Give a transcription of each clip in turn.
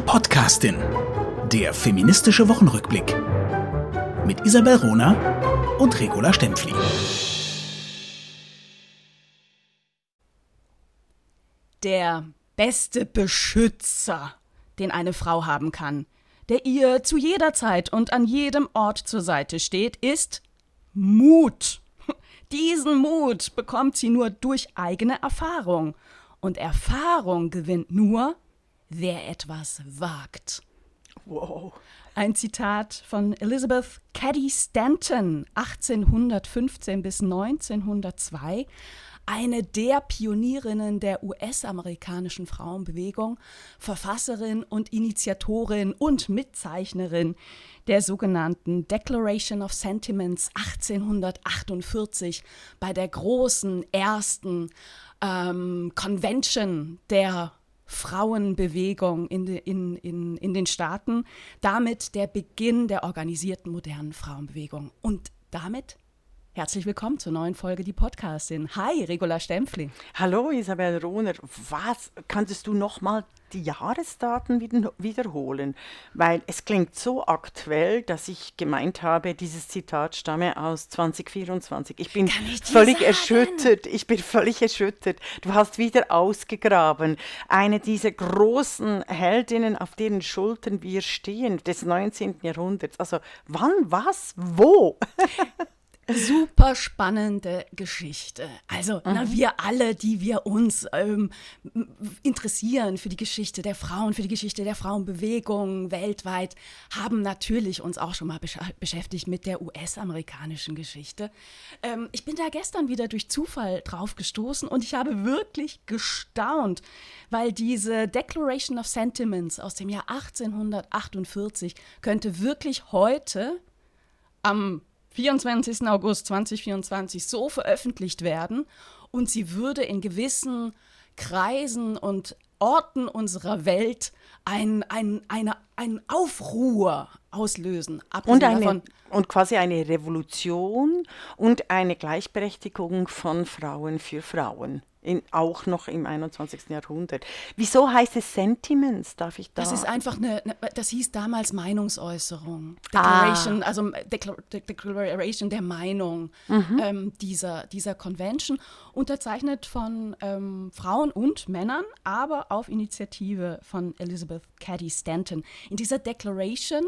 Podcastin. Der feministische Wochenrückblick. Mit Isabel Rohner und Regula Stempfli. Der beste Beschützer, den eine Frau haben kann, der ihr zu jeder Zeit und an jedem Ort zur Seite steht, ist Mut. Diesen Mut bekommt sie nur durch eigene Erfahrung. Und Erfahrung gewinnt nur, wer etwas wagt. Wow. Ein Zitat von Elizabeth Cady Stanton, 1815 bis 1902, eine der Pionierinnen der US-amerikanischen Frauenbewegung, Verfasserin und Initiatorin und Mitzeichnerin der sogenannten Declaration of Sentiments 1848 bei der großen ersten Convention der Frauenbewegung in den Staaten, damit der Beginn der organisierten modernen Frauenbewegung. Und damit herzlich willkommen zur neuen Folge Die Podcastin. Hi, Regula Stempfli. Hallo Isabel Rohner. Was, kannst du nochmal die Jahresdaten wiederholen? Weil es klingt so aktuell, dass ich gemeint habe, dieses Zitat stamme aus 2024. Ich bin völlig erschüttert. Du hast wieder ausgegraben. Eine dieser großen Heldinnen, auf deren Schultern wir stehen, des 19. Jahrhunderts. Also wann, was, wo? Super spannende Geschichte. Also wir alle, die wir uns interessieren für die Geschichte der Frauen, für die Geschichte der Frauenbewegung weltweit, haben natürlich uns auch schon mal beschäftigt mit der US-amerikanischen Geschichte. Ich bin da gestern wieder durch Zufall drauf gestoßen und ich habe wirklich gestaunt, weil diese Declaration of Sentiments aus dem Jahr 1848 könnte wirklich heute am 24. August 2024 so veröffentlicht werden und sie würde in gewissen Kreisen und Orten unserer Welt einen Aufruhr auslösen. Und quasi eine Revolution und eine Gleichberechtigung von Frauen für Frauen. Auch noch im 21. Jahrhundert. Wieso heißt es Sentiments? Darf ich da? Das ist einfach das hieß damals Meinungsäußerung. Declaration, also Declaration der Meinung dieser Convention, unterzeichnet von Frauen und Männern, aber auf Initiative von Elizabeth Cady Stanton. In dieser Declaration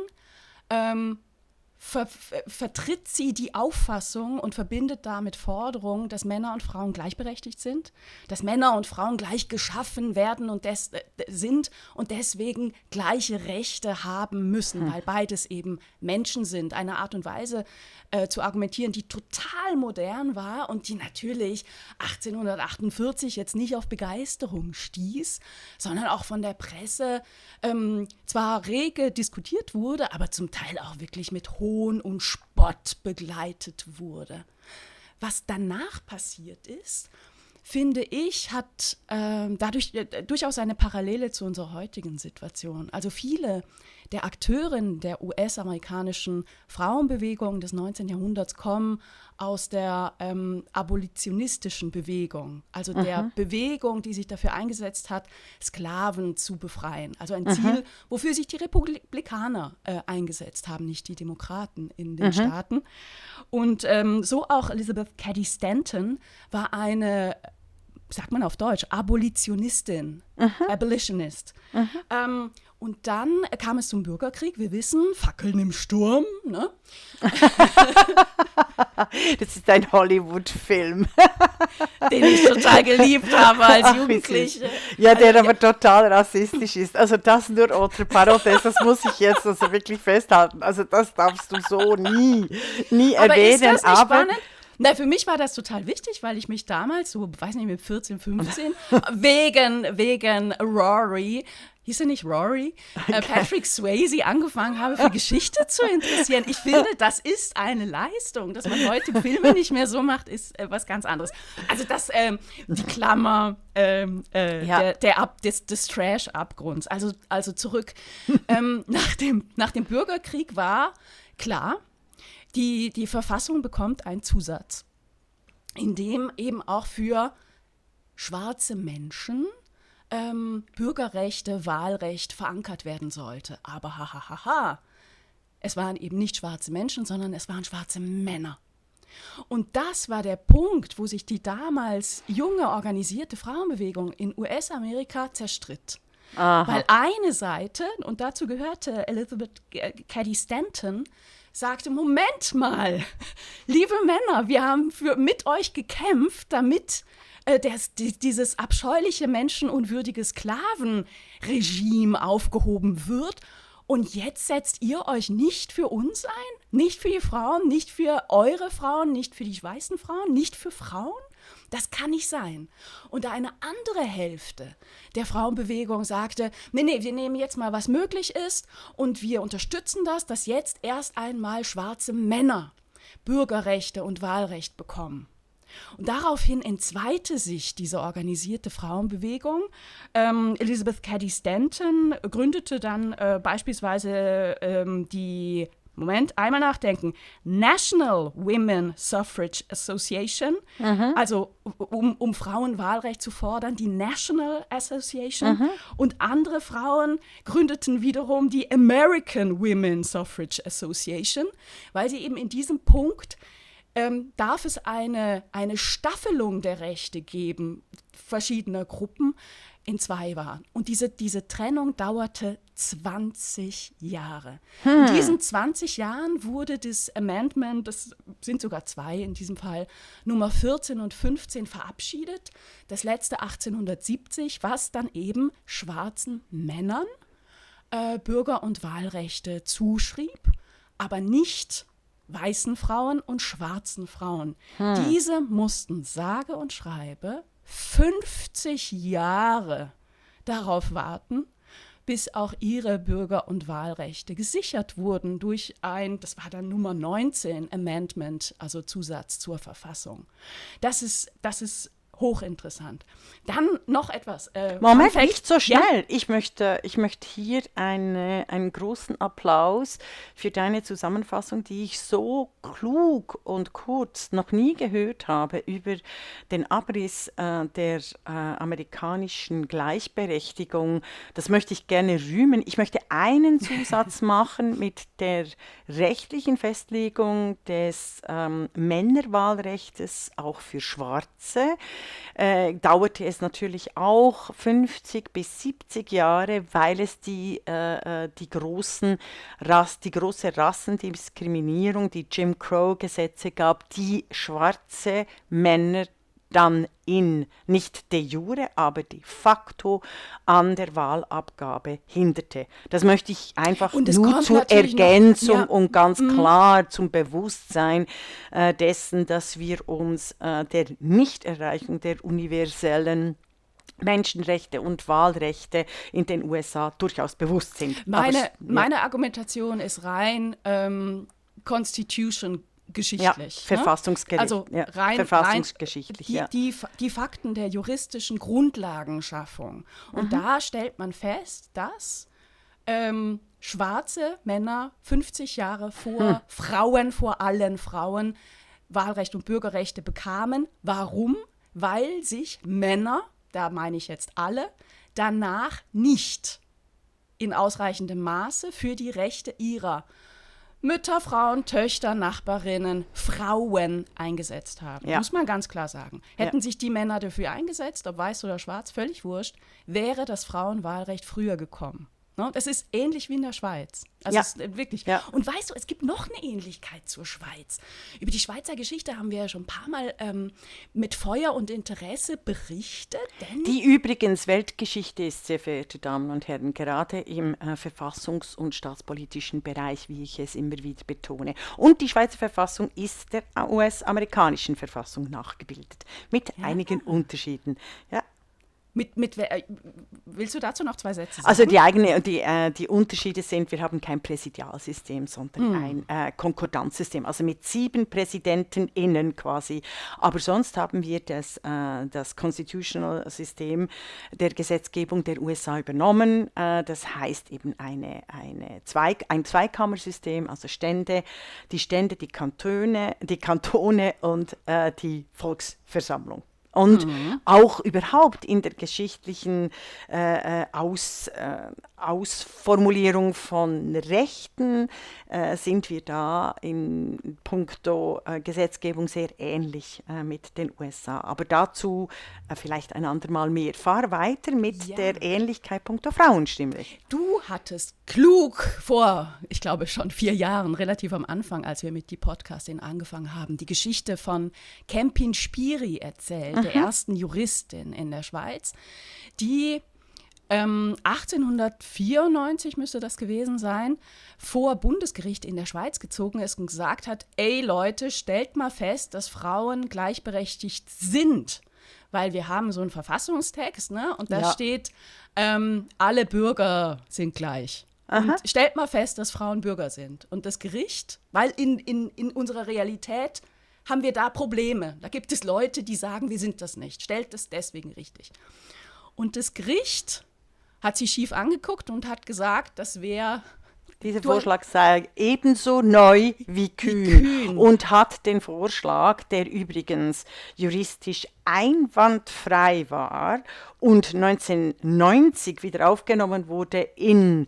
vertritt sie die Auffassung und verbindet damit Forderungen, dass Männer und Frauen gleichberechtigt sind, dass Männer und Frauen gleich geschaffen werden und sind und deswegen gleiche Rechte haben müssen, weil beides eben Menschen sind. Eine Art und Weise zu argumentieren, die total modern war und die natürlich 1848 jetzt nicht auf Begeisterung stieß, sondern auch von der Presse zwar rege diskutiert wurde, aber zum Teil auch wirklich mit Hohn und Spott begleitet wurde. Was danach passiert ist, finde ich, hat dadurch durchaus eine Parallele zu unserer heutigen Situation. Also viele der Akteurinnen der US-amerikanischen Frauenbewegung des 19. Jahrhunderts kommen aus der abolitionistischen Bewegung, also der Bewegung, die sich dafür eingesetzt hat, Sklaven zu befreien. Also ein Ziel, wofür sich die Republikaner eingesetzt haben, nicht die Demokraten in den Staaten. Und so auch Elizabeth Cady Stanton war eine, sagt man auf Deutsch, Abolitionistin, Abolitionist. Und dann kam es zum Bürgerkrieg. Wir wissen, Fackeln im Sturm. Ne? Das ist ein Hollywood-Film. Den ich total geliebt habe als Jugendliche. Ja, der aber total rassistisch ist. Also das nur entre parenthèses, das muss ich jetzt also wirklich festhalten. Also das darfst du so nie erwähnen. Aber ist das nicht spannend? Na, für mich war das total wichtig, weil ich mich damals, so, weiß nicht, mit 14, 15, wegen Rory, hieß er nicht Rory, Patrick Swayze angefangen habe, für Geschichte zu interessieren. Ich finde, das ist eine Leistung. Dass man heute Filme nicht mehr so macht, ist was ganz anderes. Also die Klammer des Trash-Abgrunds. Also zurück. Nach dem Bürgerkrieg war klar, die Verfassung bekommt einen Zusatz, in dem eben auch für schwarze Menschen Bürgerrechte, Wahlrecht verankert werden sollte. Aber es waren eben nicht schwarze Menschen, sondern es waren schwarze Männer. Und das war der Punkt, wo sich die damals junge organisierte Frauenbewegung in US-Amerika zerstritt. Aha. Weil eine Seite, und dazu gehörte Elizabeth Cady Stanton, sagte, Moment mal, liebe Männer, wir haben mit euch gekämpft, damit dieses abscheuliche menschenunwürdige Sklavenregime aufgehoben wird. Und jetzt setzt ihr euch nicht für uns ein? Nicht für die Frauen, nicht für eure Frauen, nicht für die weißen Frauen, nicht für Frauen? Das kann nicht sein. Und eine andere Hälfte der Frauenbewegung sagte, nee, wir nehmen jetzt mal, was möglich ist und wir unterstützen das, dass jetzt erst einmal schwarze Männer Bürgerrechte und Wahlrecht bekommen. Und daraufhin entzweite sich diese organisierte Frauenbewegung. Elizabeth Cady Stanton gründete dann beispielsweise einmal nachdenken, National Women Suffrage Association, also um Frauenwahlrecht zu fordern, die National Association. Und andere Frauen gründeten wiederum die American Women Suffrage Association, weil sie eben in diesem Punkt darf es eine Staffelung der Rechte geben, verschiedener Gruppen, in zwei waren. Und diese Trennung dauerte 20 Jahre. In diesen 20 Jahren wurde das Amendment, das sind sogar zwei in diesem Fall, Nummer 14 und 15 verabschiedet, das letzte 1870, was dann eben schwarzen Männern Bürger- und Wahlrechte zuschrieb, aber nicht weißen Frauen und schwarzen Frauen. Diese mussten sage und schreibe 50 Jahre darauf warten, bis auch ihre Bürger- und Wahlrechte gesichert wurden durch das war dann Nummer 19 Amendment, also Zusatz zur Verfassung. Das ist hochinteressant. Dann noch etwas. Moment, nicht so schnell. Ja? Ich möchte hier einen großen Applaus für deine Zusammenfassung, die ich so klug und kurz noch nie gehört habe, über den Abriss der amerikanischen Gleichberechtigung. Das möchte ich gerne rühmen. Ich möchte einen Zusatz machen mit der rechtlichen Festlegung des Männerwahlrechts auch für Schwarze. Dauerte es natürlich auch 50 bis 70 Jahre, weil es die große Rassendiskriminierung, die Jim Crow-Gesetze gab, die schwarze Männer dann nicht de jure, aber de facto an der Wahlabgabe hinderte. Das möchte ich einfach nur zur Ergänzung und ganz klar zum Bewusstsein dessen, dass wir uns der Nichterreichung der universellen Menschenrechte und Wahlrechte in den USA durchaus bewusst sind. Meine Argumentation ist rein Constitution geschichtlich. Ja, verfassungsgericht. Also rein verfassungsgeschichtlich, die Fakten der juristischen Grundlagenschaffung. Und da stellt man fest, dass schwarze Männer 50 Jahre vor Frauen, vor allen Frauen, Wahlrecht und Bürgerrechte bekamen. Warum? Weil sich Männer, da meine ich jetzt alle, danach nicht in ausreichendem Maße für die Rechte ihrer Mütter, Frauen, Töchter, Nachbarinnen, Frauen eingesetzt haben. Ja. Muss man ganz klar sagen. Hätten sich die Männer dafür eingesetzt, ob weiß oder schwarz, völlig wurscht, wäre das Frauenwahlrecht früher gekommen. Ne? Das ist ähnlich wie in der Schweiz. Also es ist wirklich. Ja. Und weißt du, es gibt noch eine Ähnlichkeit zur Schweiz. Über die Schweizer Geschichte haben wir ja schon ein paar Mal mit Feuer und Interesse berichtet. Die übrigens Weltgeschichte ist, sehr verehrte Damen und Herren, gerade im verfassungs- und staatspolitischen Bereich, wie ich es immer wieder betone. Und die Schweizer Verfassung ist der US-amerikanischen Verfassung nachgebildet, mit einigen Unterschieden. Ja. Willst du dazu noch 2 Sätze sagen? Also die Unterschiede sind, wir haben kein Präsidialsystem, sondern ein Konkordanzsystem, also mit 7 PräsidentenInnen quasi. Aber sonst haben wir das Constitutional System der Gesetzgebung der USA übernommen. Das heißt eben ein Zweikammersystem, also die Kantone und die Volksversammlung. Und auch überhaupt in der geschichtlichen Ausformulierung von Rechten sind wir da in puncto Gesetzgebung sehr ähnlich mit den USA. Aber dazu vielleicht ein andermal mehr. Fahr weiter mit der Ähnlichkeit puncto Frauenstimmrecht. Du hattest klug vor, ich glaube schon 4 Jahren, relativ am Anfang, als wir mit die Podcastin angefangen haben, die Geschichte von Kempin Spiri erzählt, der ersten Juristin in der Schweiz, die 1894 müsste das gewesen sein, vor Bundesgericht in der Schweiz gezogen ist und gesagt hat, ey Leute, stellt mal fest, dass Frauen gleichberechtigt sind. Weil wir haben so einen Verfassungstext, ne? Und da steht, alle Bürger sind gleich. Und stellt mal fest, dass Frauen Bürger sind. Und das Gericht, weil in unserer Realität haben wir da Probleme. Da gibt es Leute, die sagen, wir sind das nicht. Stellt es deswegen richtig. Und das Gericht hat sie schief angeguckt und hat gesagt, das wäre... Dieser Vorschlag sei ebenso neu wie kühn und hat den Vorschlag, der übrigens juristisch einwandfrei war und 1990 wieder aufgenommen wurde in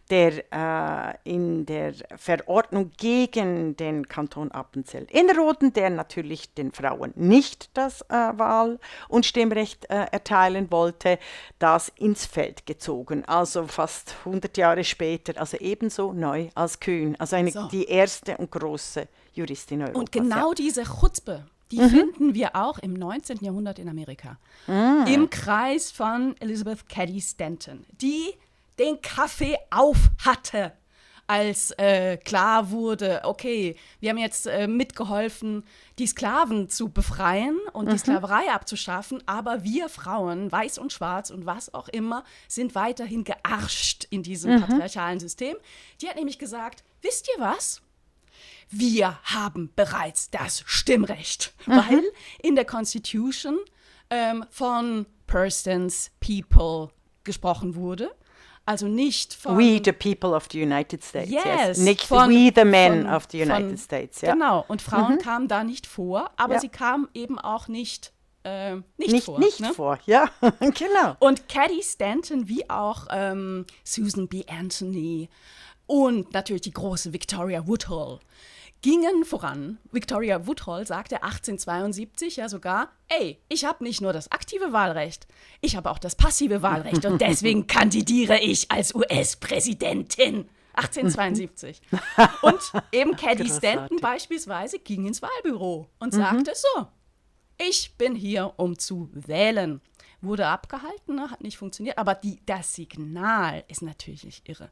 der Verordnung gegen den Kanton Appenzell-Innerrhoden, der natürlich den Frauen nicht das Wahl- und Stimmrecht erteilen wollte, das ins Feld gezogen. Also fast 100 Jahre später, also ebenso neu als kühn. Also die erste und große Juristin Europas. Und genau diese Chutzpe, die finden wir auch im 19. Jahrhundert in Amerika. Im Kreis von Elizabeth Cady Stanton, die den Kaffee auf hatte, als klar wurde, okay, wir haben jetzt mitgeholfen, die Sklaven zu befreien und die Sklaverei abzuschaffen, aber wir Frauen, weiß und schwarz und was auch immer, sind weiterhin gearscht in diesem patriarchalen System. Die hat nämlich gesagt, wisst ihr was? Wir haben bereits das Stimmrecht, weil in der Constitution von Persons, People gesprochen wurde. Also nicht von... We the people of the United States. Yes. Nicht we the men of the United States. Ja. Genau, und Frauen kamen da nicht vor, aber sie kamen eben auch nicht vor. Nicht vor, ja, genau. Und Cady Stanton wie auch Susan B. Anthony und natürlich die große Victoria Woodhull gingen voran. Victoria Woodhull sagte 1872 ja sogar, ey, ich habe nicht nur das aktive Wahlrecht, ich habe auch das passive Wahlrecht und deswegen kandidiere ich als US-Präsidentin. 1872. Und eben Cady Stanton beispielsweise ging ins Wahlbüro und sagte so, ich bin hier, um zu wählen. Wurde abgehalten, ne, hat nicht funktioniert, aber das Signal ist natürlich irre.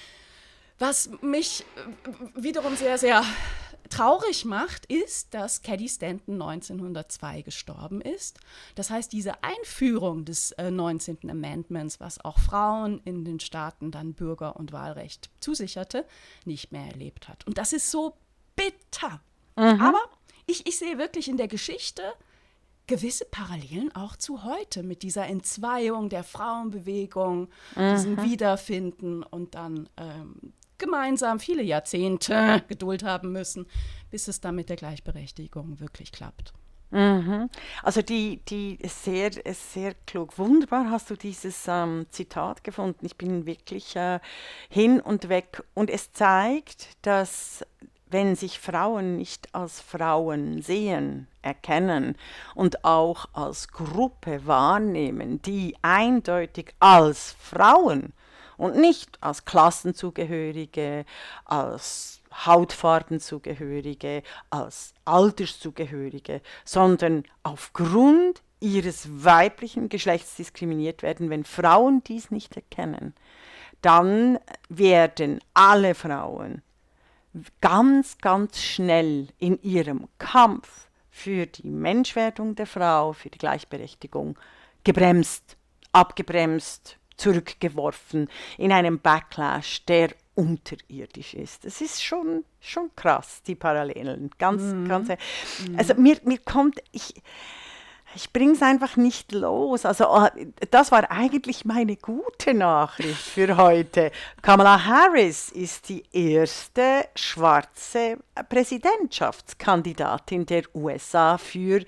Was mich wiederum sehr, sehr traurig macht, ist, dass Cady Stanton 1902 gestorben ist. Das heißt, diese Einführung des 19. Amendments, was auch Frauen in den Staaten dann Bürger- und Wahlrecht zusicherte, nicht mehr erlebt hat. Und das ist so bitter. Aber ich sehe wirklich in der Geschichte gewisse Parallelen auch zu heute mit dieser Entzweiung der Frauenbewegung, diesem Wiederfinden und dann gemeinsam viele Jahrzehnte Geduld haben müssen, bis es dann mit der Gleichberechtigung wirklich klappt. Also die ist sehr klug. Wunderbar hast du dieses Zitat gefunden. Ich bin wirklich hin und weg. Und es zeigt, dass wenn sich Frauen nicht als Frauen sehen, erkennen und auch als Gruppe wahrnehmen, die eindeutig als Frauen und nicht als Klassenzugehörige, als Hautfarbenzugehörige, als Alterszugehörige, sondern aufgrund ihres weiblichen Geschlechts diskriminiert werden. Wenn Frauen dies nicht erkennen, dann werden alle Frauen ganz, ganz schnell in ihrem Kampf für die Menschwerdung der Frau, für die Gleichberechtigung gebremst, abgebremst, zurückgeworfen in einem Backlash, der unterirdisch ist. Das ist schon krass, die Parallelen. Ganz. Also mir kommt, Ich bringe es einfach nicht los. Also das war eigentlich meine gute Nachricht für heute. Kamala Harris ist die erste schwarze Präsidentschaftskandidatin der USA für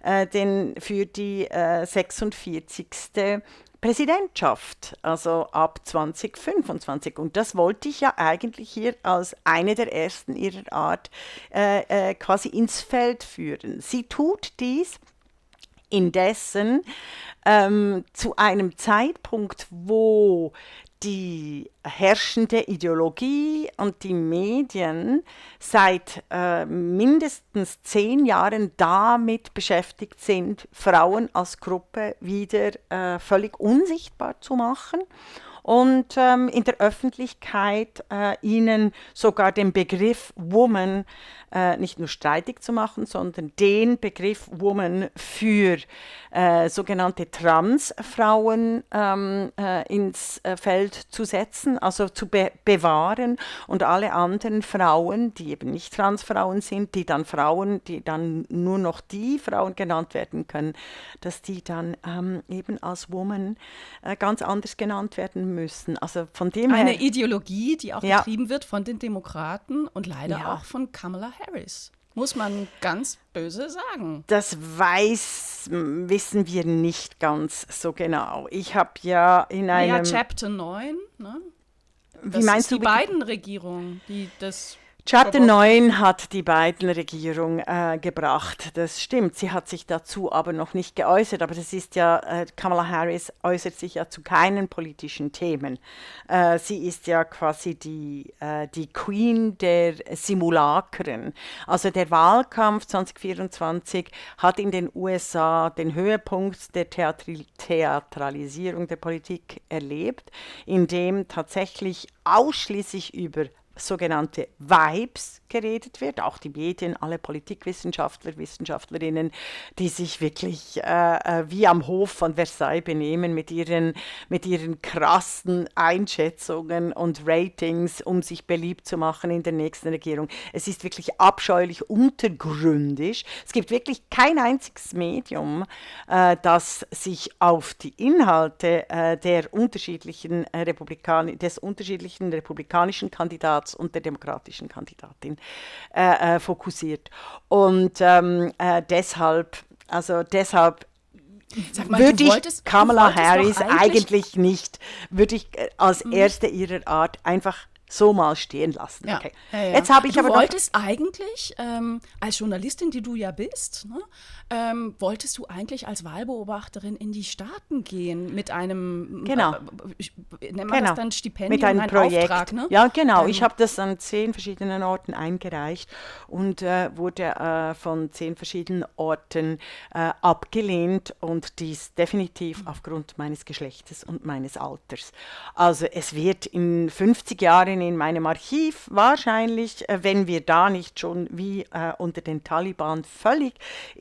die 46. Präsidentschaft, also ab 2025. Und das wollte ich ja eigentlich hier als eine der ersten ihrer Art quasi ins Feld führen. Sie tut dies indessen zu einem Zeitpunkt, wo die herrschende Ideologie und die Medien seit mindestens 10 Jahren damit beschäftigt sind, Frauen als Gruppe wieder völlig unsichtbar zu machen und in der Öffentlichkeit ihnen sogar den Begriff Woman nicht nur streitig zu machen, sondern den Begriff Woman für sogenannte Transfrauen ins Feld zu setzen, also zu bewahren, und alle anderen Frauen, die eben nicht Transfrauen sind, die dann nur noch die Frauen genannt werden können, dass die dann eben als Woman ganz anders genannt werden müssen. Also von dem her... Eine Ideologie, die auch getrieben wird von den Demokraten und leider auch von Kamala Harris. Muss man ganz böse sagen. Das wissen wir nicht ganz so genau. Ich habe ja in einem... Ja, Chapter 9, ne? Wie meinst du? Die Biden-Regierung, die das... Chapter 9 hat die Biden-Regierung gebracht, das stimmt. Sie hat sich dazu aber noch nicht geäußert, aber das ist ja, Kamala Harris äußert sich ja zu keinen politischen Themen. Sie ist ja quasi die Queen der Simulakren. Also der Wahlkampf 2024 hat in den USA den Höhepunkt der Theatralisierung der Politik erlebt, in dem tatsächlich ausschließlich über sogenannte Vibes geredet wird, auch die Medien, alle Politikwissenschaftler, Wissenschaftlerinnen, die sich wirklich wie am Hof von Versailles benehmen mit ihren krassen Einschätzungen und Ratings, um sich beliebt zu machen in der nächsten Regierung. Es ist wirklich abscheulich untergründig. Es gibt wirklich kein einziges Medium, das sich auf die Inhalte des unterschiedlichen republikanischen Kandidaten und der demokratischen Kandidatin fokussiert. Und deshalb Sag mal, würde ich Kamala Harris eigentlich nicht, als Mhm. erste ihrer Art einfach so mal stehen lassen. Ja. Okay. Ja. Jetzt habe ich du aber wolltest eigentlich, als Journalistin, die du ja bist, ne, wolltest du eigentlich als Wahlbeobachterin in die Staaten gehen mit einem, Genau. Nennt man das dann Stipendium, mit einem ein Projekt. Auftrag, ne? Ja, genau. Ich habe das an 10 verschiedenen Orten eingereicht und wurde von 10 verschiedenen Orten abgelehnt, und dies definitiv aufgrund meines Geschlechtes und meines Alters. Also es wird in 50 Jahren in meinem Archiv wahrscheinlich, wenn wir da nicht schon wie unter den Taliban völlig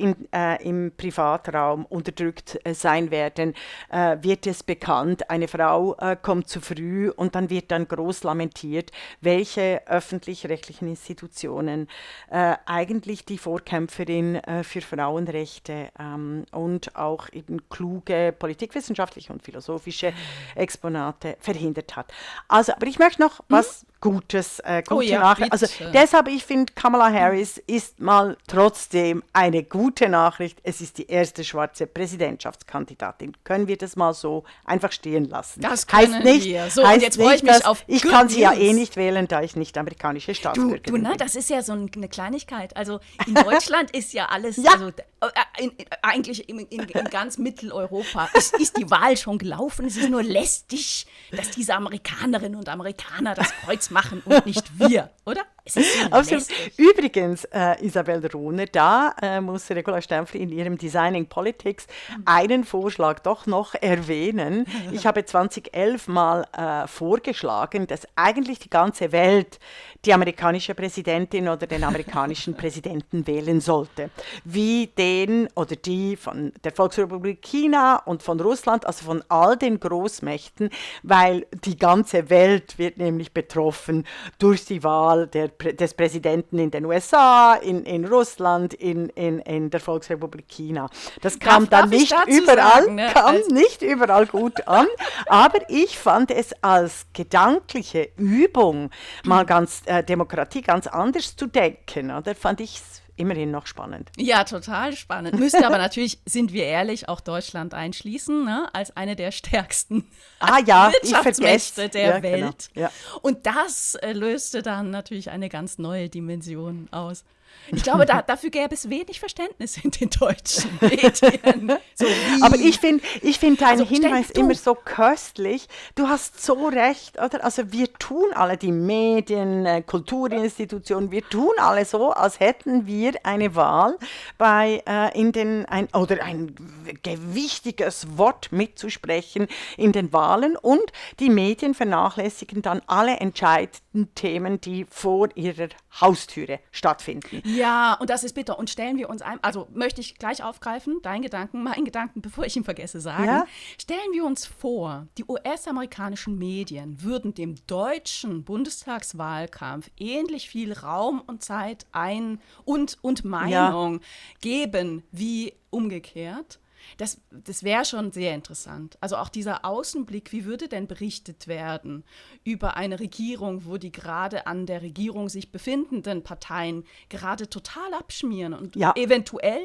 im Privatraum unterdrückt sein werden, wird es bekannt, eine Frau kommt zu früh, und dann wird dann groß lamentiert, welche öffentlich-rechtlichen Institutionen eigentlich die Vorkämpferin für Frauenrechte und auch eben kluge politikwissenschaftliche und philosophische Exponate verhindert hat. Also, aber ich möchte noch was Gutes, gute Nachricht. Also deshalb, ich finde, Kamala Harris ist mal trotzdem eine gute Nachricht. Es ist die erste schwarze Präsidentschaftskandidatin. Können wir das mal so einfach stehen lassen? Das können wir. So, und jetzt freue ich mich auf Ich kann sie ja eh nicht wählen, da ich nicht amerikanische Staatsbürgerin bin. Ne, das ist ja so eine Kleinigkeit. Also in Deutschland ist ja alles, Ja. also eigentlich in ganz Mitteleuropa ist die Wahl schon gelaufen. Es ist nur lästig, dass diese Amerikanerinnen und Amerikaner das Kreuz machen und nicht wir, oder? Es ist so Absolut. lästig. Übrigens, Isabel Rohner, da muss Regula Stempfli in ihrem Designing Politics einen Vorschlag doch noch erwähnen. Ich habe 2011 mal vorgeschlagen, dass eigentlich die ganze Welt die amerikanische Präsidentin oder den amerikanischen Präsidenten wählen sollte. Wie den oder die von der Volksrepublik China und von Russland, also von all den Großmächten, weil die ganze Welt wird nämlich betroffen durch die Wahl der des Präsidenten in den USA, in Russland, in der Volksrepublik China. Das kam dann nicht überall, sagen, ne? nicht überall gut an, aber ich fand es als gedankliche Übung, mal Demokratie ganz anders zu denken, oder? Fand ich es immerhin noch spannend. Ja, total spannend. Müsste aber natürlich, sind wir ehrlich, auch Deutschland einschließen, ne? Als eine der stärksten Wirtschaftsmächte der Welt. Genau. Ja. Und das löste dann natürlich eine ganz neue Dimension aus. Ich glaube, dafür gäbe es wenig Verständnis in den deutschen Medien. So aber ich finde deinen Hinweis immer so köstlich. Du hast so recht, oder? Also wir tun alle, die Medien, Kulturinstitutionen, wir tun alle so, als hätten wir eine Wahl oder ein gewichtiges Wort mitzusprechen in den Wahlen, und die Medien vernachlässigen dann alle entscheidenden Themen, die vor ihrer Haustüre stattfinden. Ja, und das ist bitter. Und stellen wir uns also möchte ich gleich aufgreifen, meinen Gedanken, bevor ich ihn vergesse, sagen. Ja? Stellen wir uns vor, die US-amerikanischen Medien würden dem deutschen Bundestagswahlkampf ähnlich viel Raum und Zeit und Meinung geben wie umgekehrt. Das wäre schon sehr interessant. Also auch dieser Außenblick, wie würde denn berichtet werden über eine Regierung, wo die gerade an der Regierung sich befindenden Parteien gerade total abschmieren und eventuell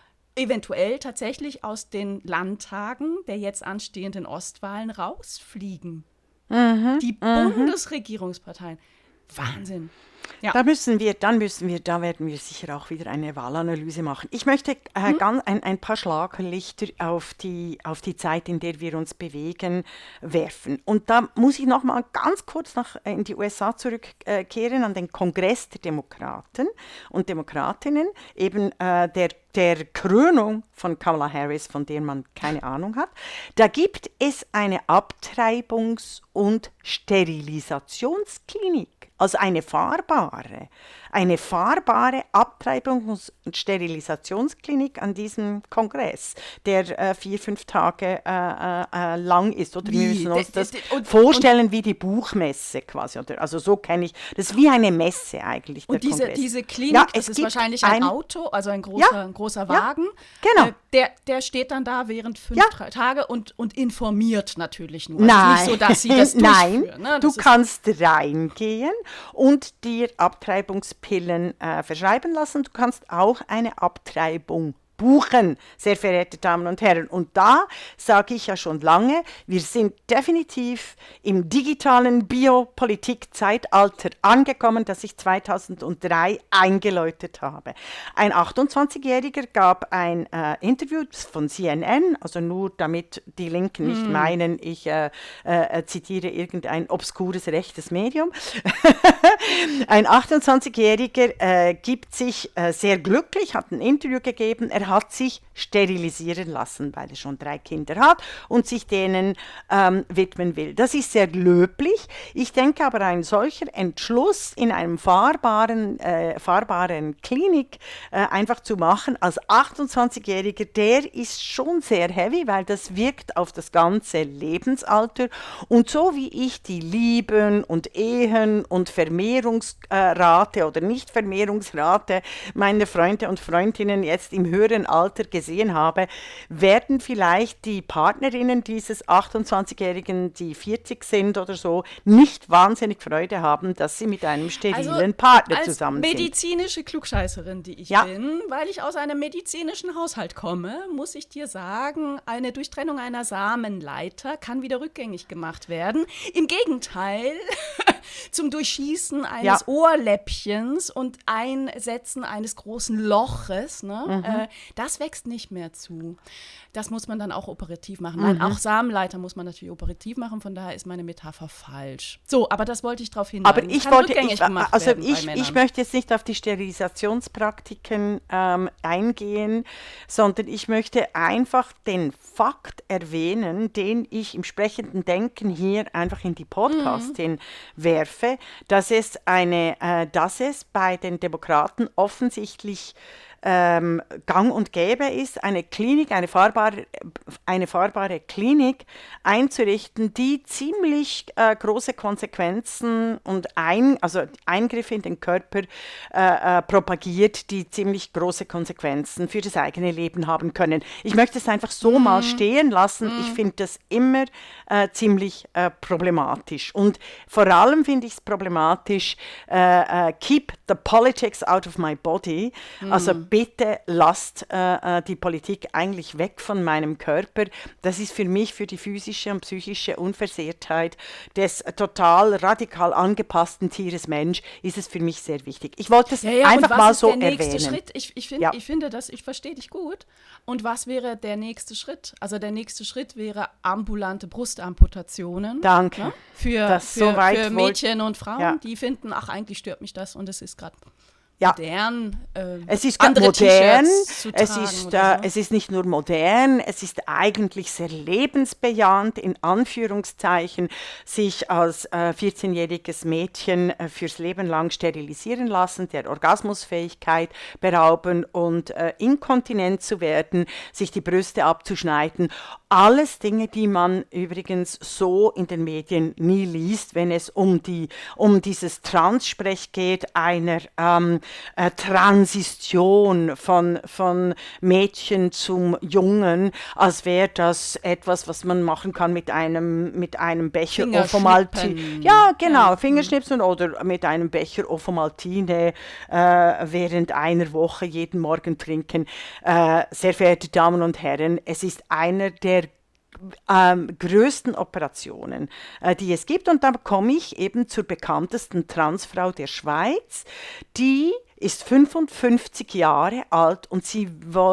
tatsächlich aus den Landtagen der jetzt anstehenden Ostwahlen rausfliegen. Die Bundesregierungsparteien. Wahnsinn. Ja. Da werden wir sicher auch wieder eine Wahlanalyse machen. Ich möchte ein paar Schlaglichter auf die Zeit, in der wir uns bewegen, werfen. Und da muss ich noch mal ganz kurz in die USA zurückkehren, an den Kongress der Demokraten und Demokratinnen, eben der Krönung von Kamala Harris, von der man keine Ahnung hat. Da gibt es eine Abtreibungs- und Sterilisationsklinik. Also eine fahrbare Abtreibungs- und Sterilisationsklinik an diesem Kongress, der 4-5 Tage lang ist. Oder wir müssen uns das vorstellen wie die Buchmesse quasi. Oder? Also so kenne ich, das ist wie eine Messe eigentlich, der Kongress. Und diese Klinik, das ist wahrscheinlich ein Auto, also ein großer Wagen. Genau. Der steht dann da während 5 Tage und informiert natürlich nur. Nein. Es ist nicht so, dass sie das durchführen. Nein, du kannst reingehen und dir Abtreibungspillen verschreiben lassen. Du kannst auch eine Abtreibung buchen, sehr verehrte Damen und Herren. Und da sage ich ja schon lange, wir sind definitiv im digitalen Biopolitik-Zeitalter angekommen, das ich 2003 eingeläutet habe. Ein 28-Jähriger gab ein Interview von CNN, also nur damit die Linken nicht meinen, ich zitiere irgendein obskures rechtes Medium. Ein 28-Jähriger gibt sich sehr glücklich, hat ein Interview gegeben, er hat sich sterilisieren lassen, weil er schon 3 Kinder hat und sich denen widmen will. Das ist sehr löblich. Ich denke aber, ein solcher Entschluss in einem fahrbaren Klinik einfach zu machen als 28-Jähriger, der ist schon sehr heavy, weil das wirkt auf das ganze Lebensalter. Und so wie ich die Lieben und Ehen und Vermehrungsrate oder Nichtvermehrungsrate meiner Freunde und Freundinnen jetzt im höheren Alter gesehen habe, werden vielleicht die Partnerinnen dieses 28-Jährigen, die 40 sind oder so, nicht wahnsinnig Freude haben, dass sie mit einem sterilen Partner zusammen sind. Als medizinische Klugscheißerin, die ich bin, weil ich aus einem medizinischen Haushalt komme, muss ich dir sagen, eine Durchtrennung einer Samenleiter kann wieder rückgängig gemacht werden. Im Gegenteil, zum Durchschießen eines Ohrläppchens und Einsetzen eines großen Loches, das wächst nicht mehr zu. Das muss man dann auch operativ machen. Nein, auch Samenleiter muss man natürlich operativ machen, von daher ist meine Metapher falsch. So, aber das wollte ich darauf hinweisen. Aber ich möchte jetzt nicht auf die Sterilisationspraktiken eingehen, sondern ich möchte einfach den Fakt erwähnen, den ich im sprechenden Denken hier einfach in die Podcastin werfe, dass es bei den Demokraten offensichtlich gang und gäbe ist, eine Klinik, eine fahrbare Klinik einzurichten, die ziemlich große Konsequenzen und also Eingriffe in den Körper propagiert, die ziemlich große Konsequenzen für das eigene Leben haben können. Ich möchte es einfach so mal stehen lassen. Ich finde das immer ziemlich problematisch. Und vor allem finde ich es problematisch, keep the politics out of my body. Also bitte lasst die Politik eigentlich weg von meinem Körper. Das ist für mich, für die physische und psychische Unversehrtheit des total radikal angepassten Tieres Mensch, ist es für mich sehr wichtig. Ich wollte es einfach mal so erwähnen. Was ist der nächste Schritt? Ich finde das, ich verstehe dich gut. Und was wäre der nächste Schritt? Also der nächste Schritt wäre ambulante Brustamputationen. Danke. Ne? Für Mädchen und Frauen, ja. die finden, ach, eigentlich stört mich das und es ist gerade modern. Es ist gerade modern, zu tragen es ist nicht nur modern, es ist eigentlich sehr lebensbejahend, in Anführungszeichen, sich als 14-jähriges Mädchen fürs Leben lang sterilisieren lassen, der Orgasmusfähigkeit berauben und inkontinent zu werden, sich die Brüste abzuschneiden. Alles Dinge, die man übrigens so in den Medien nie liest, wenn es um dieses Transsprech geht, einer Transition von Mädchen zum Jungen, als wäre das etwas, was man machen kann mit einem Becher Ovomaltine. Ja, genau, ja. Fingerschnipsen oder mit einem Becher Ovomaltine während einer Woche jeden Morgen trinken. Sehr verehrte Damen und Herren, es ist einer der größten Operationen, die es gibt. Und da komme ich eben zur bekanntesten Transfrau der Schweiz, die ist 55 Jahre alt und sie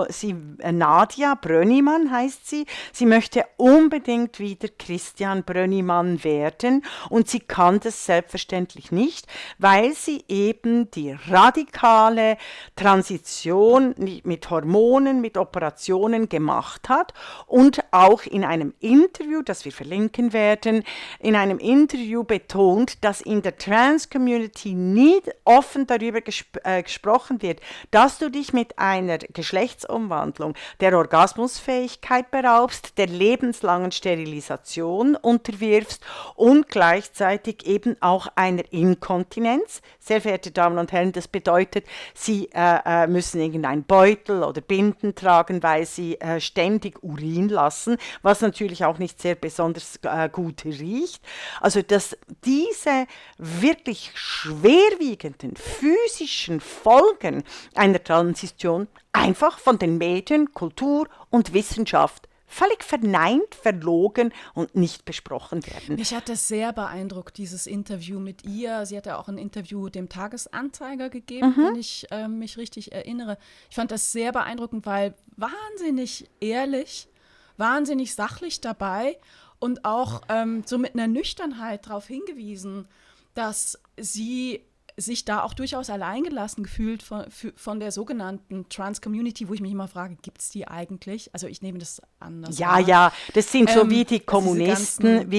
Nadia Brönnimann heißt sie. Sie möchte unbedingt wieder Christian Brönnimann werden und sie kann das selbstverständlich nicht, weil sie eben die radikale Transition mit Hormonen, mit Operationen gemacht hat und auch in einem Interview, das wir verlinken werden, in einem Interview betont, dass in der Trans-Community nie offen darüber gesprochen wird, dass du dich mit einer Geschlechtsumwandlung der Orgasmusfähigkeit beraubst, der lebenslangen Sterilisation unterwirfst und gleichzeitig eben auch einer Inkontinenz. Sehr verehrte Damen und Herren, das bedeutet, sie müssen irgendeinen Beutel oder Binden tragen, weil sie ständig Urin lassen, was natürlich auch nicht sehr besonders gut riecht. Also, dass diese wirklich schwerwiegenden physischen Folgen einer Transition einfach von den Medien, Kultur und Wissenschaft völlig verneint, verlogen und nicht besprochen werden. Mich hat das sehr beeindruckt, dieses Interview mit ihr. Sie hat ja auch ein Interview dem Tagesanzeiger gegeben, wenn ich mich richtig erinnere. Ich fand das sehr beeindruckend, weil wahnsinnig ehrlich, wahnsinnig sachlich dabei und auch so mit einer Nüchternheit darauf hingewiesen, dass sie sich da auch durchaus alleingelassen gefühlt von der sogenannten Trans-Community, wo ich mich immer frage, gibt es die eigentlich? Also ich nehme das anders. Ja, das sind so wie die Kommunisten,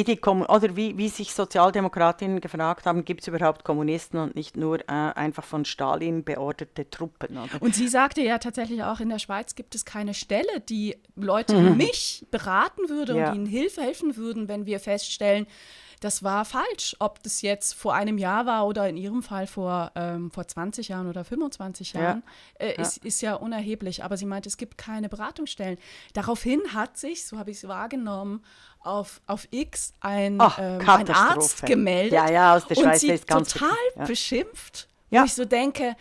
wie sich Sozialdemokratinnen gefragt haben, gibt es überhaupt Kommunisten und nicht nur einfach von Stalin beorderte Truppen? Oder? Und sie sagte ja tatsächlich auch, in der Schweiz gibt es keine Stelle, die Leute wie mich beraten würde und ihnen Hilfe helfen würden, wenn wir feststellen, das war falsch, ob das jetzt vor einem Jahr war oder in ihrem Fall vor 20 Jahren oder 25 Jahren, ist ja unerheblich. Aber sie meinte, es gibt keine Beratungsstellen. Daraufhin hat sich, so habe ich es wahrgenommen, auf X ein Arzt gemeldet aus der Schweiz, und sie ist ganz total beschimpft. Wo ich so denke,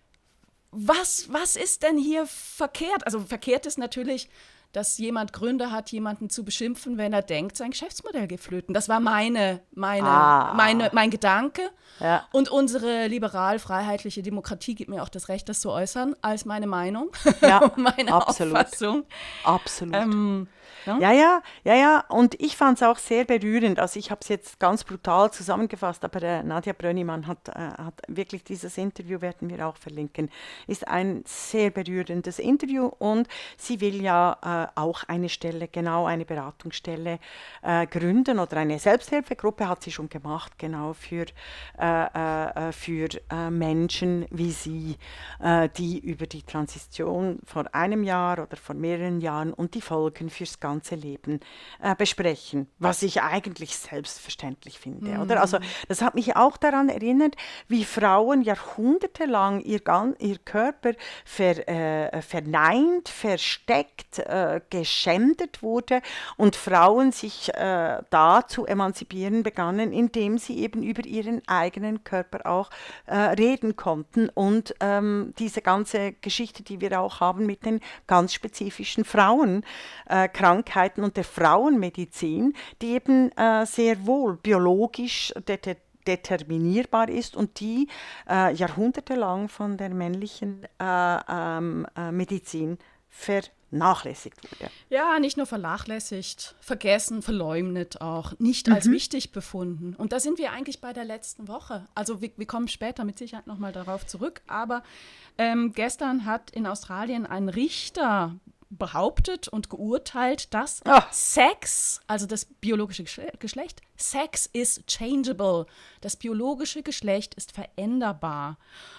was ist denn hier verkehrt? Also verkehrt ist natürlich, dass jemand Gründe hat, jemanden zu beschimpfen, wenn er denkt, sein Geschäftsmodell geht flöten. Das war mein Gedanke. Ja. Und unsere liberal-freiheitliche Demokratie gibt mir auch das Recht, das zu äußern, als meine Meinung, meine absolut. Auffassung. Absolut. Ja. Und ich fand es auch sehr berührend. Also ich habe es jetzt ganz brutal zusammengefasst, aber Nadja Brönnimann hat wirklich dieses Interview, werden wir auch verlinken, ist ein sehr berührendes Interview und sie will ja auch eine Beratungsstelle gründen oder eine Selbsthilfegruppe hat sie schon gemacht, genau für Menschen wie sie, die über die Transition vor einem Jahr oder vor mehreren Jahren und die Folgen fürs ganze Leben besprechen, was ich eigentlich selbstverständlich finde, oder? Also das hat mich auch daran erinnert, wie Frauen jahrhundertelang ihr Körper verneint, versteckt, geschändet wurde und Frauen sich da zu emanzipieren begannen, indem sie eben über ihren eigenen Körper auch reden konnten und diese ganze Geschichte, die wir auch haben mit den ganz spezifischen Frauenkrankheiten und der Frauenmedizin, die eben sehr wohl biologisch determinierbar ist und die jahrhundertelang von der männlichen Medizin vernachlässigt wurde. Ja, nicht nur vernachlässigt, vergessen, verleumdet auch, nicht als wichtig befunden. Und da sind wir eigentlich bei der letzten Woche. Also wir kommen später mit Sicherheit nochmal darauf zurück, aber gestern hat in Australien ein Richter behauptet und geurteilt, dass Sex, also das biologische Geschlecht, Sex is changeable. Das biologische Geschlecht ist veränderbar.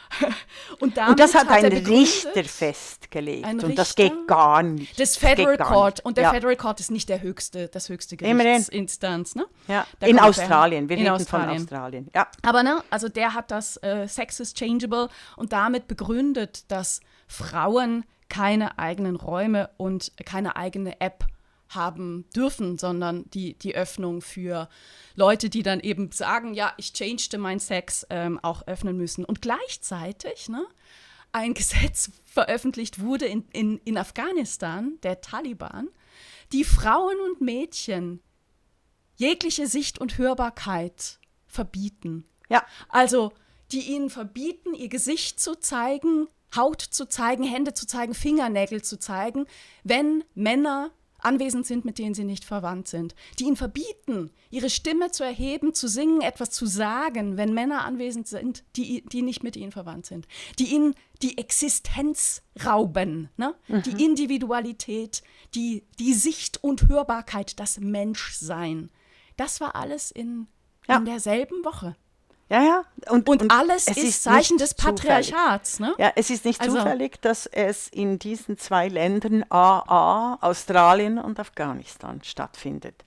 Und das hat ein Richter festgelegt. Und das geht gar nicht. Das Federal Court. Und der Federal Court ist nicht das höchste Gerichtsinstanz. Ne? Ja. In Australien. Wir reden von Australien. Ja. Aber also der hat das Sex is changeable und damit begründet, dass Frauen keine eigenen Räume und keine eigene App haben dürfen, sondern die Öffnung für Leute, die dann eben sagen, ja, ich changete mein Sex, auch öffnen müssen. Und gleichzeitig ein Gesetz veröffentlicht wurde in Afghanistan, der Taliban, die Frauen und Mädchen jegliche Sicht und Hörbarkeit verbieten. Ja. Also die ihnen verbieten, ihr Gesicht zu zeigen, Haut zu zeigen, Hände zu zeigen, Fingernägel zu zeigen, wenn Männer anwesend sind, mit denen sie nicht verwandt sind. Die ihnen verbieten, ihre Stimme zu erheben, zu singen, etwas zu sagen, wenn Männer anwesend sind, die nicht mit ihnen verwandt sind. Die ihnen die Existenz rauben, ne? Die Individualität, die Sicht und Hörbarkeit, das Menschsein. Das war alles in derselben Woche. Ja. Und alles ist Zeichen des Patriarchats. Ne? Ja, es ist nicht zufällig, dass es in diesen zwei Ländern Australien und Afghanistan stattfindet.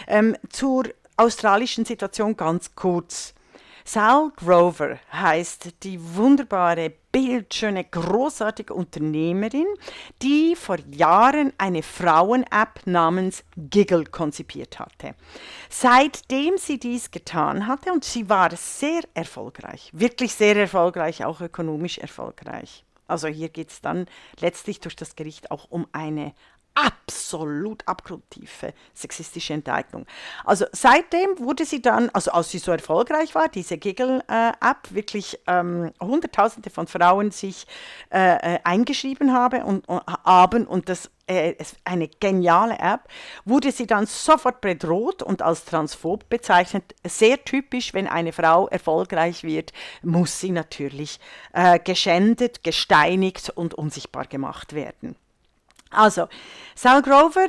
Zur australischen Situation ganz kurz. Sal Grover heißt die wunderbare, bildschöne, großartige Unternehmerin, die vor Jahren eine Frauen-App namens Giggle konzipiert hatte. Seitdem sie dies getan hatte, und sie war sehr erfolgreich, wirklich sehr erfolgreich, auch ökonomisch erfolgreich. Also hier geht es dann letztlich durch das Gericht auch um eine absolut abgrundtiefe sexistische Enteignung. Also seitdem wurde sie dann, also als sie so erfolgreich war, diese Giggle-App, wirklich Hunderttausende von Frauen sich eingeschrieben haben und das eine geniale App, wurde sie dann sofort bedroht und als transphob bezeichnet. Sehr typisch, wenn eine Frau erfolgreich wird, muss sie natürlich geschändet, gesteinigt und unsichtbar gemacht werden. Also, Sal Grover,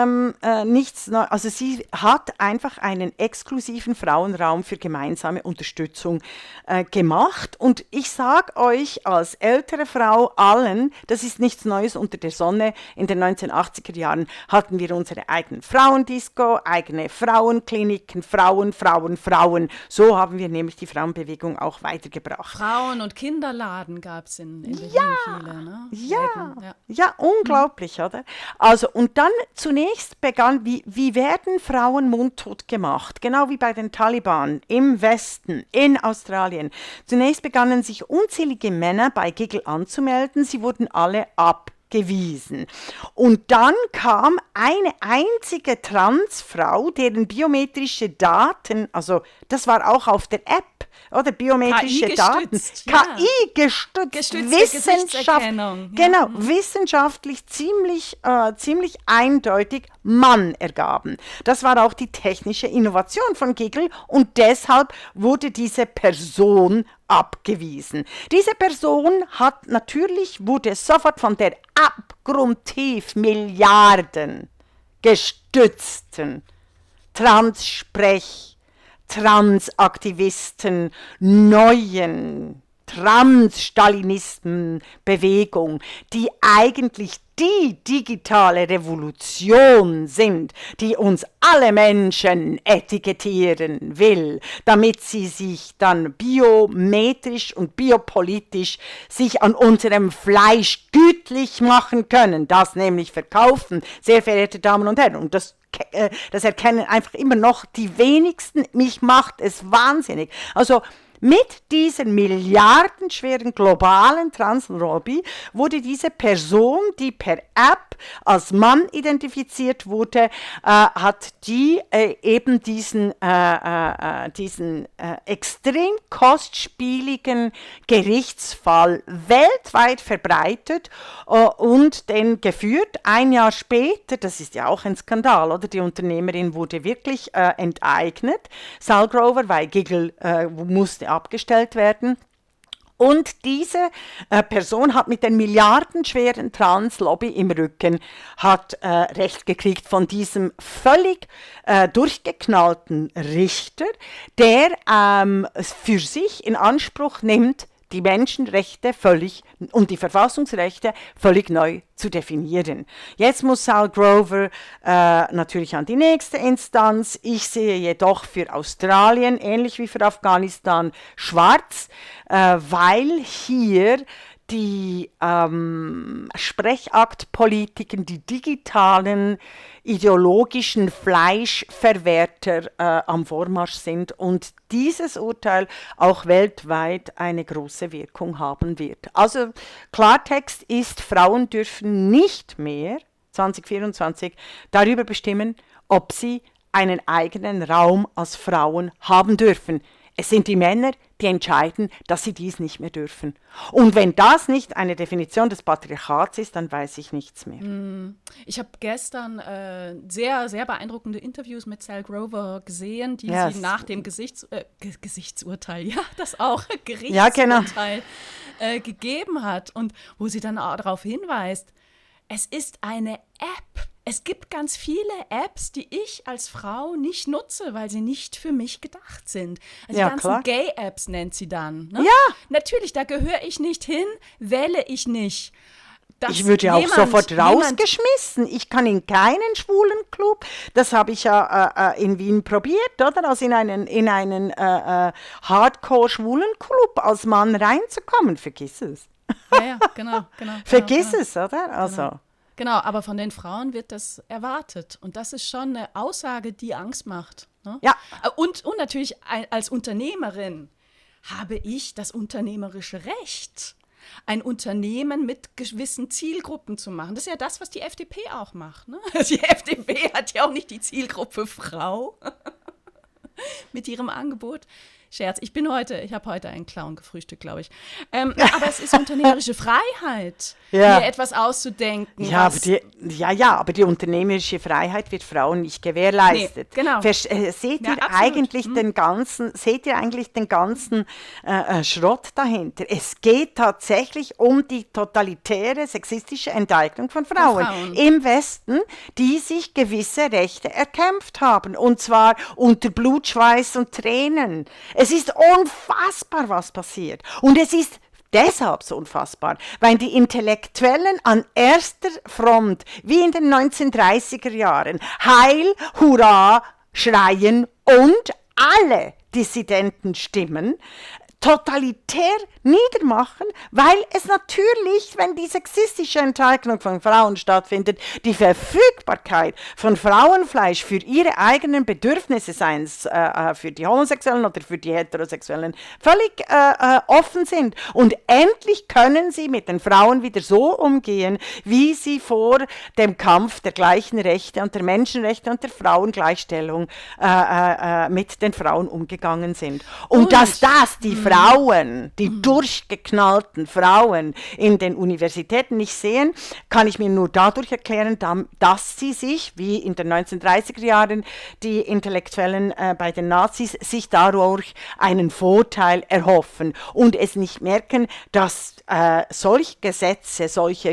sie hat einfach einen exklusiven Frauenraum für gemeinsame Unterstützung gemacht. Und ich sage euch als ältere Frau allen, das ist nichts Neues unter der Sonne. In den 1980er Jahren hatten wir unsere eigenen Frauendisco, eigene Frauenkliniken, Frauen. So haben wir nämlich die Frauenbewegung auch weitergebracht. Frauen- und Kinderladen gab es in Berlin viele, ne? Ja, unglaublich. Oder? Also, und dann zunächst begann, wie werden Frauen mundtot gemacht? Genau wie bei den Taliban im Westen, in Australien. Zunächst begannen sich unzählige Männer bei Giggle anzumelden. Sie wurden alle abgewiesen. Und dann kam eine einzige Transfrau, deren biometrische Daten, also das war auch auf der App, oder biometrische Daten, KI-gestützt, wissenschaftlich ziemlich eindeutig Mann ergaben. Das war auch die technische Innovation von Giggle und deshalb wurde diese Person abgewiesen. Diese Person wurde sofort von der abgrundtief Milliarden gestützten Transaktivisten, neuen Trans-Stalinisten-Bewegung, die eigentlich die digitale Revolution sind, die uns alle Menschen etikettieren will, damit sie sich dann biometrisch und biopolitisch sich an unserem Fleisch gütlich machen können, das nämlich verkaufen, sehr verehrte Damen und Herren. Und das erkennen einfach immer noch die wenigsten. Mich macht es wahnsinnig. Also mit dieser milliardenschweren globalen Translobby wurde diese Person, die per App als Mann identifiziert wurde, hat die eben diesen extrem kostspieligen Gerichtsfall weltweit verbreitet und den geführt. Ein Jahr später, das ist ja auch ein Skandal, oder? Die Unternehmerin wurde wirklich enteignet. Sal Grover, weil Giggle musste abgestellt werden. Und diese Person hat mit der milliardenschweren Translobby im Rücken Recht gekriegt von diesem völlig durchgeknallten Richter, der für sich in Anspruch nimmt, die Menschenrechte und die Verfassungsrechte völlig neu zu definieren. Jetzt muss Sal Grover natürlich an die nächste Instanz. Ich sehe jedoch für Australien, ähnlich wie für Afghanistan, schwarz, weil hier die Sprechaktpolitiken, die digitalen ideologischen Fleischverwerter am Vormarsch sind und dieses Urteil auch weltweit eine große Wirkung haben wird. Also Klartext ist, Frauen dürfen nicht mehr 2024 darüber bestimmen, ob sie einen eigenen Raum als Frauen haben dürfen. Es sind die Männer, die entscheiden, dass sie dies nicht mehr dürfen. Und wenn das nicht eine Definition des Patriarchats ist, dann weiß ich nichts mehr. Ich habe gestern sehr, sehr beeindruckende Interviews mit Sal Grover gesehen, die sie nach dem Gesichtsurteil, Gerichtsurteil gegeben hat und wo sie dann auch darauf hinweist, es ist eine App. Es gibt ganz viele Apps, die ich als Frau nicht nutze, weil sie nicht für mich gedacht sind. Also die ganzen Gay-Apps nennt sie dann. Ne? Ja. Natürlich, da gehöre ich nicht hin, wähle ich nicht. Ich würde ja auch sofort rausgeschmissen. Ich kann in keinen schwulen Club. Das habe ich ja in Wien probiert, oder? Also in einen Hardcore-schwulen Club als Mann reinzukommen. Vergiss es. Ja, genau. Vergiss es, oder? Also. Genau, aber von den Frauen wird das erwartet. Und das ist schon eine Aussage, die Angst macht. Ne? Ja. Und natürlich als Unternehmerin habe ich das unternehmerische Recht, ein Unternehmen mit gewissen Zielgruppen zu machen. Das ist ja das, was die FDP auch macht. Ne? Die FDP hat ja auch nicht die Zielgruppe Frau mit ihrem Angebot. Scherz, ich habe heute einen Clown gefrühstückt, glaube ich. Aber es ist unternehmerische Freiheit, hier etwas auszudenken. Aber die unternehmerische Freiheit wird Frauen nicht gewährleistet. Nee, genau. Seht ihr eigentlich den ganzen Schrott dahinter? Es geht tatsächlich um die totalitäre, sexistische Enteignung von Frauen im Westen, die sich gewisse Rechte erkämpft haben. Und zwar unter Blut, Schweiß und Tränen. Es ist unfassbar, was passiert. Und es ist deshalb so unfassbar, weil die Intellektuellen an erster Front, wie in den 1930er Jahren, Heil, Hurra schreien und alle Dissidentenstimmen totalitär niedermachen, weil es natürlich, wenn die sexistische Enteignung von Frauen stattfindet, die Verfügbarkeit von Frauenfleisch für ihre eigenen Bedürfnisse, seien es für die Homosexuellen oder für die Heterosexuellen, völlig offen sind. Und endlich können sie mit den Frauen wieder so umgehen, wie sie vor dem Kampf der gleichen Rechte und der Menschenrechte und der Frauengleichstellung mit den Frauen umgegangen sind. Und dass das die Frauen, die durchgeknallten Frauen in den Universitäten nicht sehen, kann ich mir nur dadurch erklären, dass sie sich, wie in den 1930er Jahren die Intellektuellen bei den Nazis, sich dadurch einen Vorteil erhoffen und es nicht merken, dass solche Gesetze, solche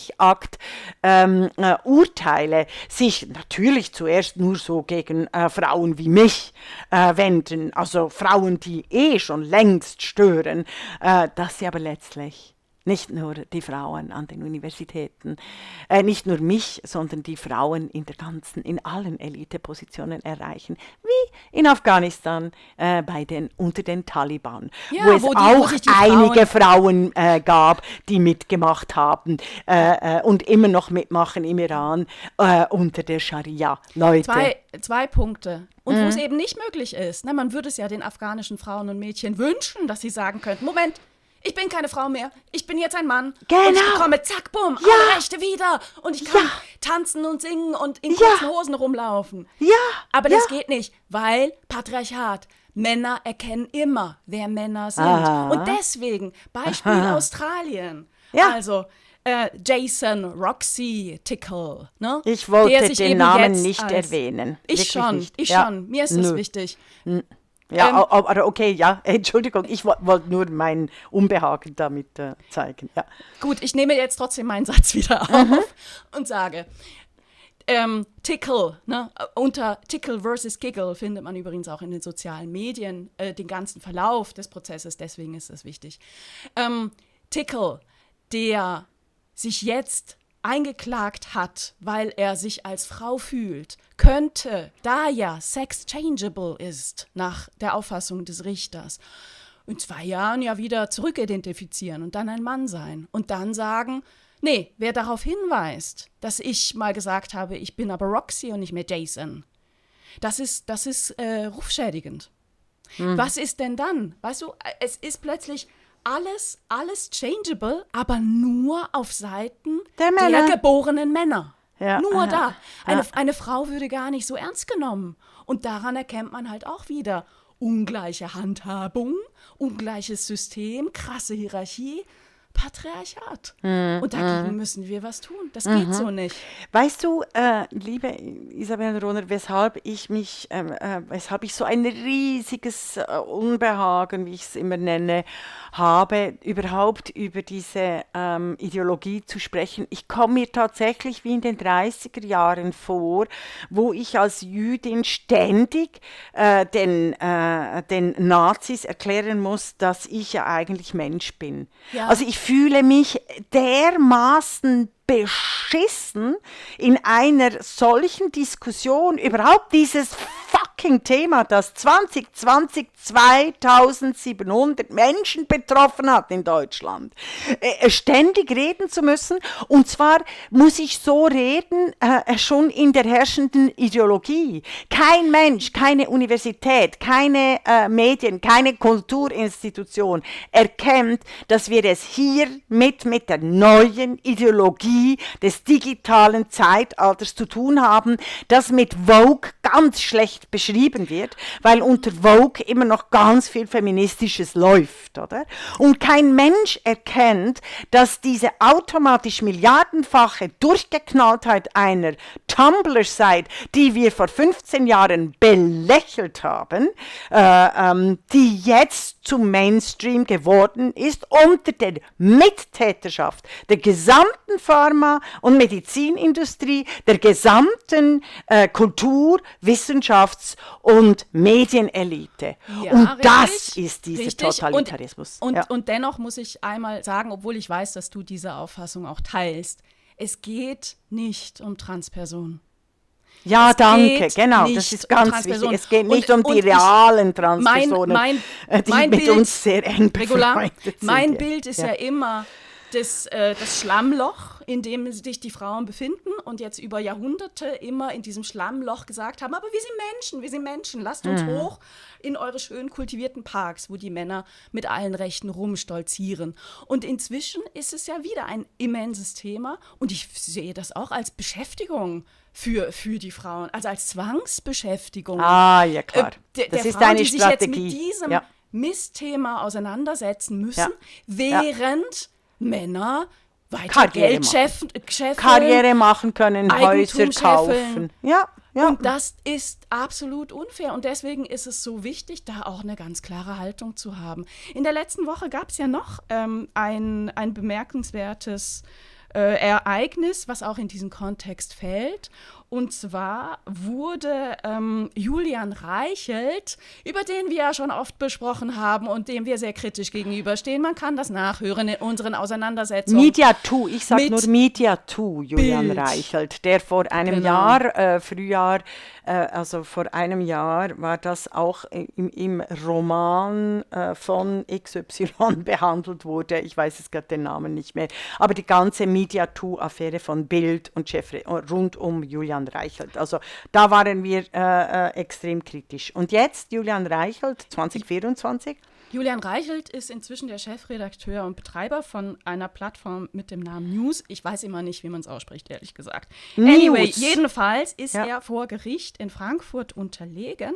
Sprechakt-Urteile sich natürlich zuerst nur so gegen Frauen wie mich wenden, also Frauen, die schon längst stören, dass sie aber letztlich nicht nur die Frauen an den Universitäten, nicht nur mich, sondern die Frauen in allen Elitepositionen erreichen, wie in Afghanistan unter den Taliban, ja, wo es auch einige Frauen gab, die mitgemacht haben und immer noch mitmachen im Iran unter der Scharia. Leute. Zwei Punkte. Und wo es eben nicht möglich ist, man würde es ja den afghanischen Frauen und Mädchen wünschen, dass sie sagen könnten, Moment, ich bin keine Frau mehr, ich bin jetzt ein Mann. Genau. Und ich bekomme, zack, bumm, alle Rechte wieder. Und ich kann tanzen und singen und in kurzen Hosen rumlaufen. Ja. Aber das geht nicht, weil Patriarchat. Männer erkennen immer, wer Männer sind. Und deswegen, Beispiel Australien. Ja. Also, Jason Roxy Tickle. Ne? Ich wollte den Namen nicht erwähnen. Ich schon. Mir ist das wichtig. Ja, aber okay, ja, Entschuldigung, ich wollte nur mein Unbehagen damit zeigen. Ja. Gut, ich nehme jetzt trotzdem meinen Satz wieder auf und sage, Tickle, unter Tickle versus Giggle findet man übrigens auch in den sozialen Medien den ganzen Verlauf des Prozesses, deswegen ist das wichtig. Tickle, der sich jetzt eingeklagt hat, weil er sich als Frau fühlt, könnte, da ja sex changeable ist, nach der Auffassung des Richters, in 2 Jahren ja wieder zurückidentifizieren und dann ein Mann sein und dann sagen, nee, wer darauf hinweist, dass ich mal gesagt habe, ich bin aber Roxy und nicht mehr Jason, das ist rufschädigend. Was ist denn dann? Weißt du, es ist plötzlich alles changeable, aber nur auf Seiten der geborenen Männer. Ja, nur da. Eine Frau würde gar nicht so ernst genommen. Und daran erkennt man halt auch wieder ungleiche Handhabung, ungleiches System, krasse Hierarchie, Patriarchat. Und dagegen müssen wir was tun. Das geht so nicht. Weißt du, liebe Isabel Rohner, weshalb ich so ein riesiges Unbehagen, wie ich es immer nenne, habe, überhaupt über diese Ideologie zu sprechen. Ich komme mir tatsächlich wie in den 30er Jahren vor, wo ich als Jüdin ständig den Nazis erklären muss, dass ich ja eigentlich Mensch bin. Ja. Also ich fühle mich dermaßen beschissen in einer solchen Diskussion, überhaupt dieses fucking Thema, das 2020 2700 Menschen betroffen hat in Deutschland, ständig reden zu müssen. Und zwar muss ich so reden, schon in der herrschenden Ideologie. Kein Mensch, keine Universität, keine Medien, keine Kulturinstitution erkennt, dass wir es hier mit der neuen Ideologie des digitalen Zeitalters zu tun haben, das mit Vogue ganz schlecht beschrieben wird, weil unter Vogue immer noch ganz viel Feministisches läuft, oder? Und kein Mensch erkennt, dass diese automatisch milliardenfache Durchgeknalltheit einer Tumblr-Seite, die wir vor 15 Jahren belächelt haben, die jetzt zum Mainstream geworden ist unter der Mittäterschaft der gesamten Pharma- und Medizinindustrie, der gesamten Kultur-, Wissenschafts- und Medienelite. Ja, und richtig, das ist dieser Totalitarismus. Und dennoch muss ich einmal sagen, obwohl ich weiß, dass du diese Auffassung auch teilst, es geht nicht um Transpersonen. Ja, Es danke, geht genau, nicht das ist um ganz Transpersonen. wichtig. Es geht nicht Und- um die und ich- realen Transpersonen, die mein mit Bild, uns sehr eng Regula, befreundet sind. mein ja. Bild ist Ja. ja immer das Schlammloch, in dem sich die Frauen befinden und jetzt über Jahrhunderte immer in diesem Schlammloch gesagt haben, aber wir sind Menschen, lasst uns hoch in eure schön kultivierten Parks, wo die Männer mit allen Rechten rumstolzieren. Und inzwischen ist es ja wieder ein immenses Thema und ich sehe das auch als Beschäftigung für die Frauen, also als Zwangsbeschäftigung. Ah, ja klar. Der Das ist Frauen, eine die sich Strategie. jetzt mit diesem Ja. Missthema auseinandersetzen müssen, Ja. während Männer weiter Karriere Geld machen. scheffeln. Karriere machen können, Häuser Eigentum kaufen. scheffeln. Ja, ja. Und das ist absolut unfair. Und deswegen ist es so wichtig, da auch eine ganz klare Haltung zu haben. In der letzten Woche gab es ja noch ein bemerkenswertes Ereignis, was auch in diesen Kontext fällt. Und zwar wurde Julian Reichelt, über den wir ja schon oft besprochen haben und dem wir sehr kritisch gegenüberstehen, man kann das nachhören in unseren Auseinandersetzungen. Mediatou, ich sage mit nur Mediatou, Julian Bild. Reichelt, der vor einem Genau. Jahr, Frühjahr, also vor einem Jahr war das auch im Roman von XY behandelt wurde. Ich weiß jetzt gerade den Namen nicht mehr. Aber die ganze Mediatou-Affäre von Bild und rund um Julian Reichelt. Also da waren wir extrem kritisch. Und jetzt Julian Reichelt, 2024. Julian Reichelt ist inzwischen der Chefredakteur und Betreiber von einer Plattform mit dem Namen News. Ich weiß immer nicht, wie man es ausspricht, ehrlich gesagt. News. Anyway, jedenfalls ist Ja. er vor Gericht in Frankfurt unterlegen.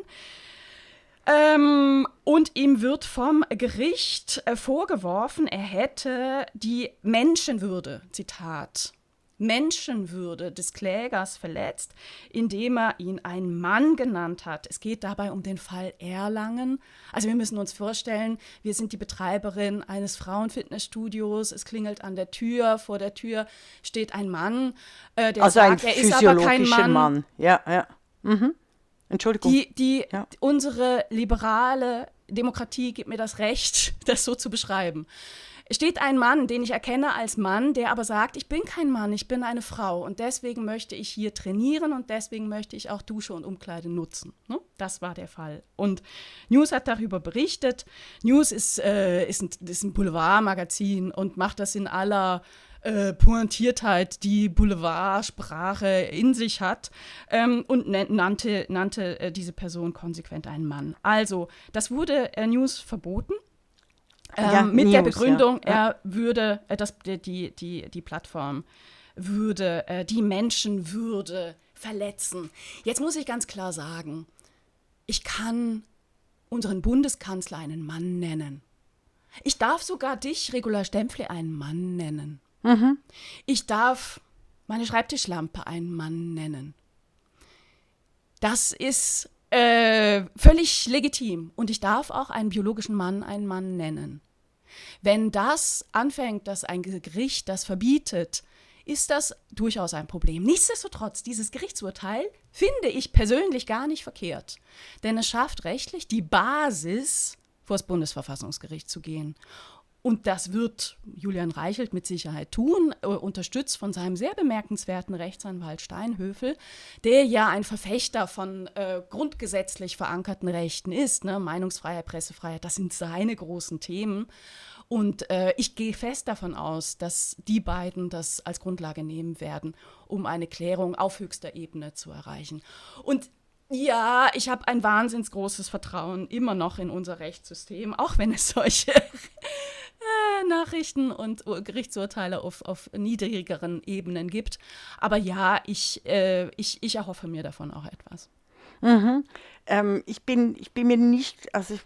Und ihm wird vom Gericht vorgeworfen, er hätte die Menschenwürde, Zitat, Menschenwürde des Klägers verletzt, indem er ihn einen Mann genannt hat. Es geht dabei um den Fall Erlangen. Also wir müssen uns vorstellen, wir sind die Betreiberin eines Frauenfitnessstudios, es klingelt an der Tür, vor der Tür steht ein Mann, der Also ein sagt, er ist aber kein physiologischer Mann. Mann. Ja, ja. Mhm. Entschuldigung. Ja. Unsere liberale Demokratie gibt mir das Recht, das so zu beschreiben. Es steht ein Mann, den ich erkenne als Mann, der aber sagt, ich bin kein Mann, ich bin eine Frau und deswegen möchte ich hier trainieren und deswegen möchte ich auch Dusche und Umkleide nutzen. Ne? Das war der Fall. Und News hat darüber berichtet. News ist ein Boulevardmagazin und macht das in aller Pointiertheit, die Boulevardsprache in sich hat, und nannte diese Person konsequent einen Mann. Also, das wurde News verboten. Mit der Begründung, ja. er würde, die Plattform würde die Menschenwürde verletzen. Jetzt muss ich ganz klar sagen, ich kann unseren Bundeskanzler einen Mann nennen. Ich darf sogar dich, Regula Stempfli, einen Mann nennen. Mhm. Ich darf meine Schreibtischlampe einen Mann nennen. Das ist völlig legitim. Und ich darf auch einen biologischen Mann einen Mann nennen. Wenn das anfängt, dass ein Gericht das verbietet, ist das durchaus ein Problem. Nichtsdestotrotz, dieses Gerichtsurteil finde ich persönlich gar nicht verkehrt. Denn es schafft rechtlich die Basis, vor das Bundesverfassungsgericht zu gehen. Und das wird Julian Reichelt mit Sicherheit tun, unterstützt von seinem sehr bemerkenswerten Rechtsanwalt Steinhöfel, der ja ein Verfechter von grundgesetzlich verankerten Rechten ist. Ne? Meinungsfreiheit, Pressefreiheit, das sind seine großen Themen. Und ich gehe fest davon aus, dass die beiden das als Grundlage nehmen werden, um eine Klärung auf höchster Ebene zu erreichen. Und ja, ich habe ein wahnsinnig großes Vertrauen immer noch in unser Rechtssystem, auch wenn es solche Nachrichten und Gerichtsurteile auf niedrigeren Ebenen gibt. Aber ja, ich erhoffe mir davon auch etwas. Mhm. Ich bin mir nicht, also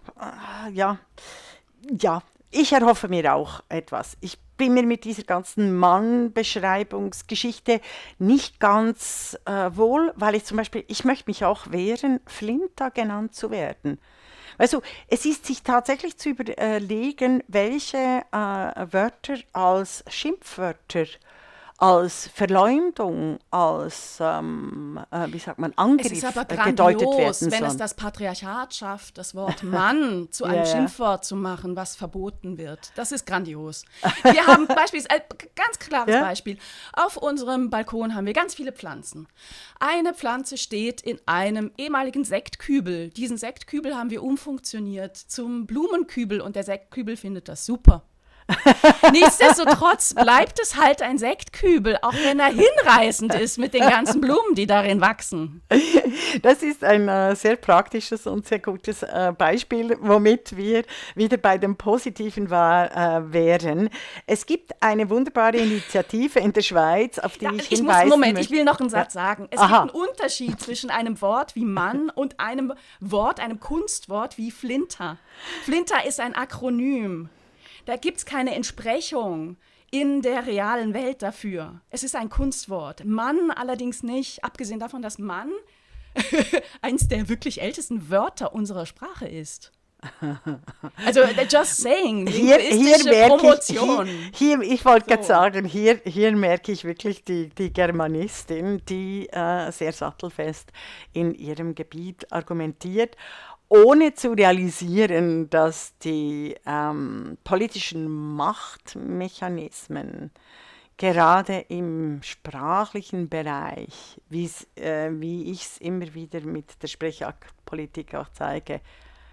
ich erhoffe mir auch etwas. Ich bin mir mit dieser ganzen Mann-Beschreibungsgeschichte nicht ganz wohl, weil ich möchte mich auch wehren, Flinta genannt zu werden. Also es ist sich tatsächlich zu überlegen, welche Wörter als Schimpfwörter als Verleumdung, als wie sagt man, Angriff Es ist aber gedeutet werden grandios, soll. wenn es das Patriarchat schafft, das Wort Mann zu einem Schimpfwort zu machen, was verboten wird. Das ist grandios. Wir haben ganz klares Beispiel. Auf unserem Balkon haben wir ganz viele Pflanzen. Eine Pflanze steht in einem ehemaligen Sektkübel. Diesen Sektkübel haben wir umfunktioniert zum Blumenkübel und der Sektkübel findet das super. Nichtsdestotrotz bleibt es halt ein Sektkübel, auch wenn er hinreißend ist mit den ganzen Blumen, die darin wachsen. Das ist ein sehr praktisches und sehr gutes Beispiel, womit wir wieder bei dem Positiven wären. Es gibt eine wunderbare Initiative in der Schweiz, auf die ich hinweisen möchte. Ich will noch einen Satz sagen. Es gibt einen Unterschied zwischen einem Wort wie Mann und einem Kunstwort wie Flinter. Flinter ist ein Akronym. Da gibt es keine Entsprechung in der realen Welt dafür. Es ist ein Kunstwort. Mann allerdings nicht, abgesehen davon, dass Mann eins der wirklich ältesten Wörter unserer Sprache ist. Also, just saying, linguistische Promotion. Ich wollte gerade sagen, hier merke ich wirklich die Germanistin, die sehr sattelfest in ihrem Gebiet argumentiert, ohne zu realisieren, dass die politischen Machtmechanismen gerade im sprachlichen Bereich, wie ich es immer wieder mit der Sprechaktpolitik auch zeige,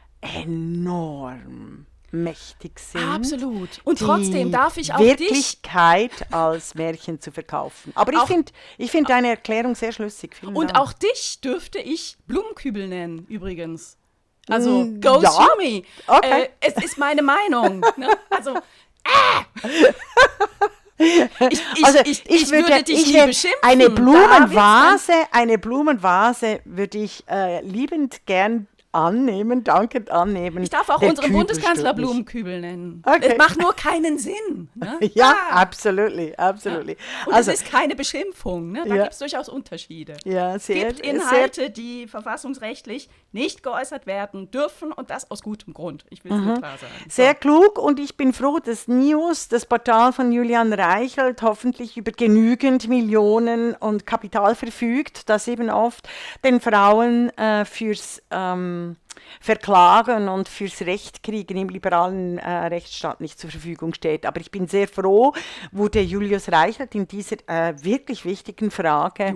enorm mächtig sind. Absolut. Und trotzdem darf ich auch Wirklichkeit als Märchen zu verkaufen. Aber ich finde deine Erklärung sehr schlüssig. Vielen Dank. Auch dich dürfte ich Blumenkübel nennen, übrigens. Also, go sue me. Okay. Es ist meine Meinung. Ne? Also, ich würde dich nie beschimpfen. Eine Blumenvase würde ich liebend gern dankend annehmen. Ich darf auch unseren Bundeskanzler Blumenkübel nennen. Okay. Es macht nur keinen Sinn. Ne? Ja, absolutely. Ja. Und es ist keine Beschimpfung. Ne? Da gibt es durchaus Unterschiede. Ja, Es gibt Inhalte, die verfassungsrechtlich nicht geäußert werden dürfen und das aus gutem Grund. Ich will es nur klar sagen. Sehr klug und ich bin froh, dass News, das Portal von Julian Reichelt, hoffentlich über genügend Millionen und Kapital verfügt, das eben oft den Frauen fürs Verklagen und fürs Recht kriegen im liberalen Rechtsstaat nicht zur Verfügung steht. Aber ich bin sehr froh, wurde Julius Reichelt in dieser wirklich wichtigen Frage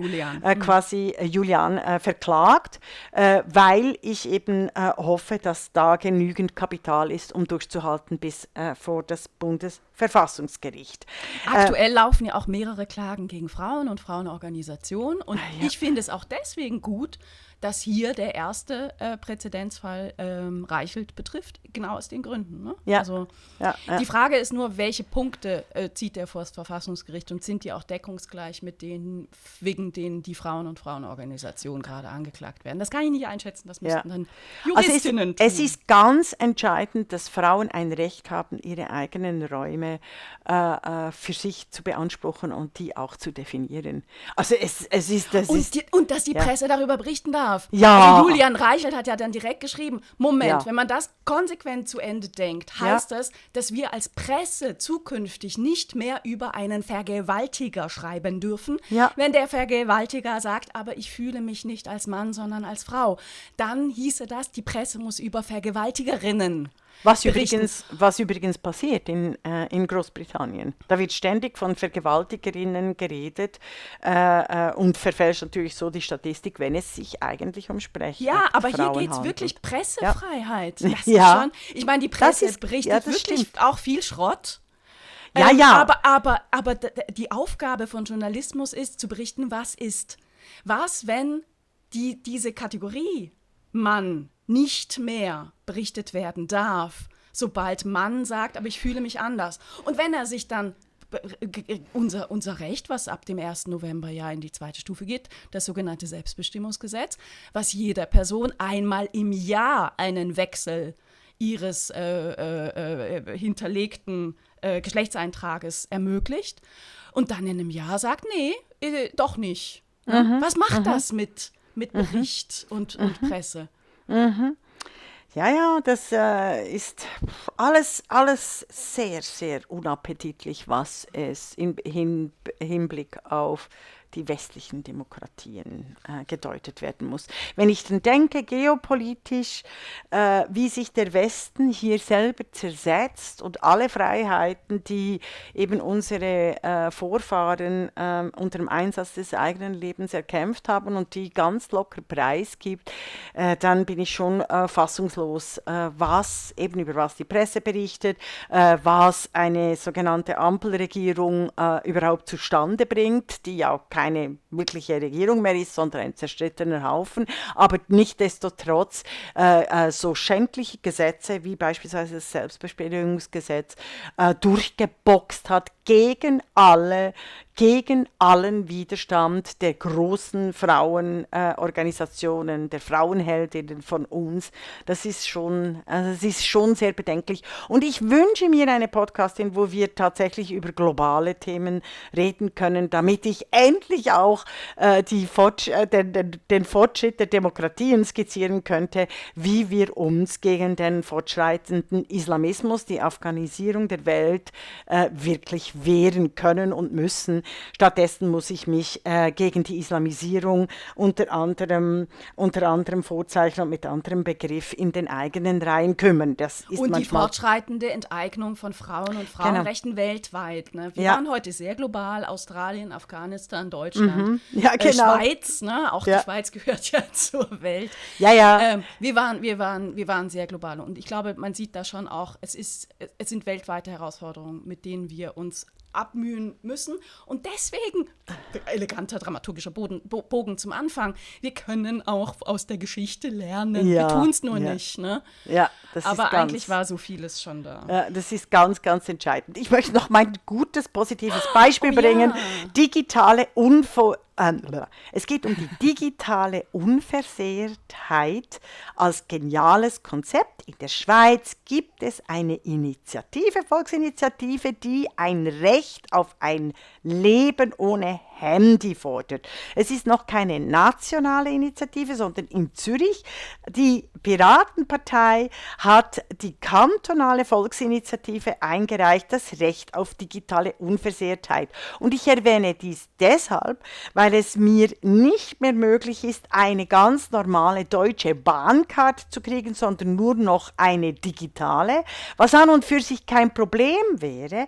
Julian verklagt, weil ich eben hoffe, dass da genügend Kapital ist, um durchzuhalten bis vor das Bundesverfassungsgericht. Aktuell laufen ja auch mehrere Klagen gegen Frauen und Frauenorganisationen und ich finde es auch deswegen gut, dass hier der erste Präzedenzfall Reichelt betrifft, genau aus den Gründen. Ne? Ja. Also, die Frage ist nur, welche Punkte zieht der vor das Verfassungsgericht und sind die auch deckungsgleich mit denen, wegen denen die Frauen und Frauenorganisationen gerade angeklagt werden? Das kann ich nicht einschätzen, das müssten dann Juristinnen tun. Es ist ganz entscheidend, dass Frauen ein Recht haben, ihre eigenen Räume für sich zu beanspruchen und die auch zu definieren. Also und dass die Presse darüber berichten darf. Ja. Also Julian Reichelt hat ja dann direkt geschrieben, Moment, wenn man das konsequent zu Ende denkt, heißt das, dass wir als Presse zukünftig nicht mehr über einen Vergewaltiger schreiben dürfen. Ja. Wenn der Vergewaltiger sagt, aber ich fühle mich nicht als Mann, sondern als Frau, dann hieße das, die Presse muss über Vergewaltigerinnen Was übrigens passiert in Großbritannien. Da wird ständig von Vergewaltigerinnen geredet und verfälscht natürlich so die Statistik, wenn es sich eigentlich um Sprech aber Frauen hier geht es handelt. wirklich Pressefreiheit. Das ist Ja. schon, ich meine, die Presse berichtet wirklich stimmt. auch viel Schrott. Ja. Aber die Aufgabe von Journalismus ist, zu berichten, was ist. Was, wenn diese Kategorie Mann nicht mehr berichtet werden darf, sobald Mann sagt, aber ich fühle mich anders. Und wenn er sich dann unser Recht, was ab dem 1. November ja in die zweite Stufe geht, das sogenannte Selbstbestimmungsgesetz, was jeder Person einmal im Jahr einen Wechsel ihres hinterlegten Geschlechtseintrages ermöglicht und dann in einem Jahr sagt, nee, doch nicht. Was macht das mit Bericht und Presse? Ja, das ist alles sehr, sehr unappetitlich, was es im Hinblick auf die westlichen Demokratien gedeutet werden muss. Wenn ich dann denke, geopolitisch, wie sich der Westen hier selber zersetzt und alle Freiheiten, die eben unsere Vorfahren unter dem Einsatz des eigenen Lebens erkämpft haben und die ganz locker preisgibt, dann bin ich schon fassungslos, über was die Presse berichtet, was eine sogenannte Ampelregierung überhaupt zustande bringt, die ja auch keine wirkliche Regierung mehr ist, sondern ein zerstrittener Haufen, aber nichtsdestotrotz so schändliche Gesetze wie beispielsweise das Selbstbestimmungsgesetz durchgeboxt hat gegen allen Widerstand der großen Frauenorganisationen, der Frauenheldinnen von uns. Das ist schon sehr bedenklich. Und ich wünsche mir eine Podcastin, wo wir tatsächlich über globale Themen reden können, damit ich endlich auch den Fortschritt der Demokratien skizzieren könnte, wie wir uns gegen den fortschreitenden Islamismus, die Afghanisierung der Welt wirklich wehren können und müssen. Stattdessen muss ich mich gegen die Islamisierung unter anderem vorzeichnen und mit anderem Begriff in den eigenen Reihen kümmern. Das ist und manchmal die fortschreitende Enteignung von Frauen und Frauenrechten weltweit. Ne? Wir waren heute sehr global, Australien, Afghanistan, Deutschland, Schweiz, ne? Auch die Schweiz gehört ja zur Welt. Wir waren sehr global und ich glaube, man sieht da schon auch, es sind weltweite Herausforderungen, mit denen wir uns abmühen müssen. Und deswegen, eleganter dramaturgischer Bogen zum Anfang, wir können auch aus der Geschichte lernen. Wir tun es nur nicht. Ne? Ja, aber eigentlich war so vieles schon da. Ja, das ist ganz, ganz entscheidend. Ich möchte noch mein gutes, positives Beispiel bringen. Es geht um die digitale Unversehrtheit als geniales Konzept. In der Schweiz gibt es eine Volksinitiative, die ein Recht auf ein Leben ohne Handy fordert. Es ist noch keine nationale Initiative, sondern in Zürich. Die Piratenpartei hat die kantonale Volksinitiative eingereicht, das Recht auf digitale Unversehrtheit. Und ich erwähne dies deshalb, weil es mir nicht mehr möglich ist, eine ganz normale deutsche Bahncard zu kriegen, sondern nur noch eine digitale. Was an und für sich kein Problem wäre,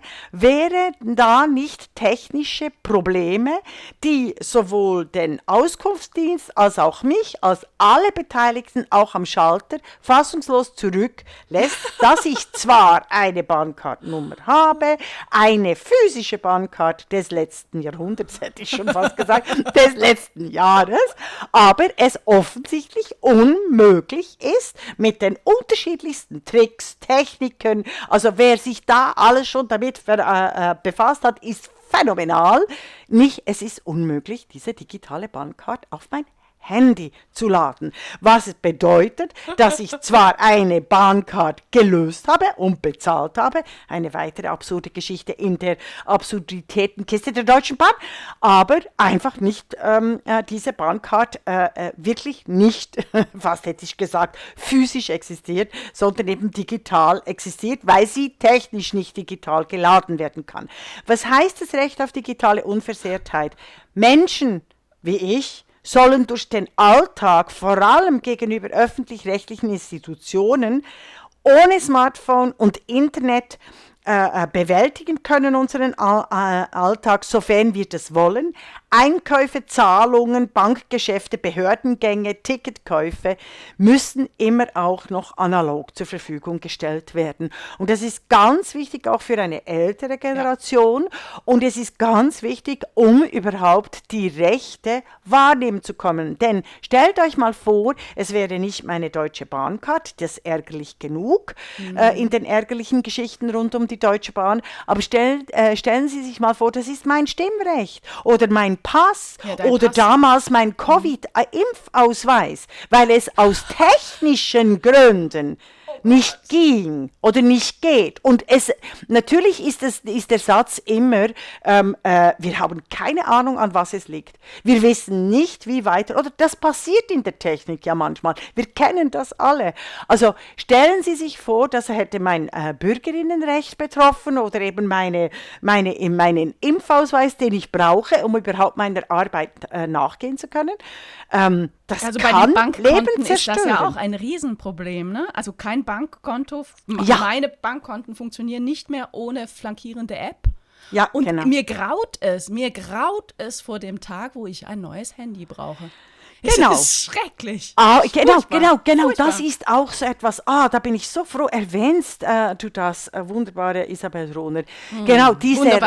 da nicht technische Probleme, die sowohl den Auskunftsdienst als auch mich, als alle Beteiligten auch am Schalter fassungslos zurücklässt, dass ich zwar eine Bahncard-Nummer habe, eine physische Bahncard des letzten Jahrhunderts, hätte ich schon fast gesagt, des letzten Jahres, aber es offensichtlich unmöglich ist, mit den unterschiedlichsten Tricks, Techniken, also wer sich da alles schon damit befasst hat, ist phänomenal. Es ist unmöglich, diese digitale Bahncard auf mein Handy zu laden. Was bedeutet, dass ich zwar eine Bahncard gelöst habe und bezahlt habe, eine weitere absurde Geschichte in der Absurditätenkiste der Deutschen Bahn, aber einfach nicht diese Bahncard wirklich nicht, fast hätte ich gesagt, physisch existiert, sondern eben digital existiert, weil sie technisch nicht digital geladen werden kann. Was heißt das Recht auf digitale Unversehrtheit? Menschen wie ich sollen durch den Alltag, vor allem gegenüber öffentlich-rechtlichen Institutionen, ohne Smartphone und Internet bewältigen können unseren Alltag, sofern wir das wollen. Einkäufe, Zahlungen, Bankgeschäfte, Behördengänge, Ticketkäufe müssen immer auch noch analog zur Verfügung gestellt werden. Und das ist ganz wichtig auch für eine ältere Generation. Und es ist ganz wichtig, um überhaupt die Rechte wahrnehmen zu können. Denn stellt euch mal vor, es wäre nicht meine Deutsche Bahncard, das ist ärgerlich genug in den ärgerlichen Geschichten rund um die Deutsche Bahn. Aber stellen Sie sich mal vor, das ist mein Stimmrecht oder mein Pass oder damals mein Covid-Impfausweis, weil es aus technischen Gründen nicht ging oder nicht geht. Und natürlich ist der Satz immer, wir haben keine Ahnung, an was es liegt. Wir wissen nicht, wie weiter, oder das passiert in der Technik ja manchmal. Wir kennen das alle. Also stellen Sie sich vor, das hätte mein Bürgerinnenrecht betroffen oder eben meinen Impfausweis, den ich brauche, um überhaupt meiner Arbeit nachgehen zu können. Das also kann bei den Bankkonten Leben zerstören. ist das ja auch ein Riesenproblem, ne? Also kein Bankkonto, meine Bankkonten funktionieren nicht mehr ohne flankierende App. Ja, und genau. mir graut es vor dem Tag, wo ich ein neues Handy brauche. Genau. Es ist schrecklich. Genau, Furchtbar. das ist auch so etwas, da bin ich so froh, erwähnst du das, wunderbare Isabel Rohner. Genau, diese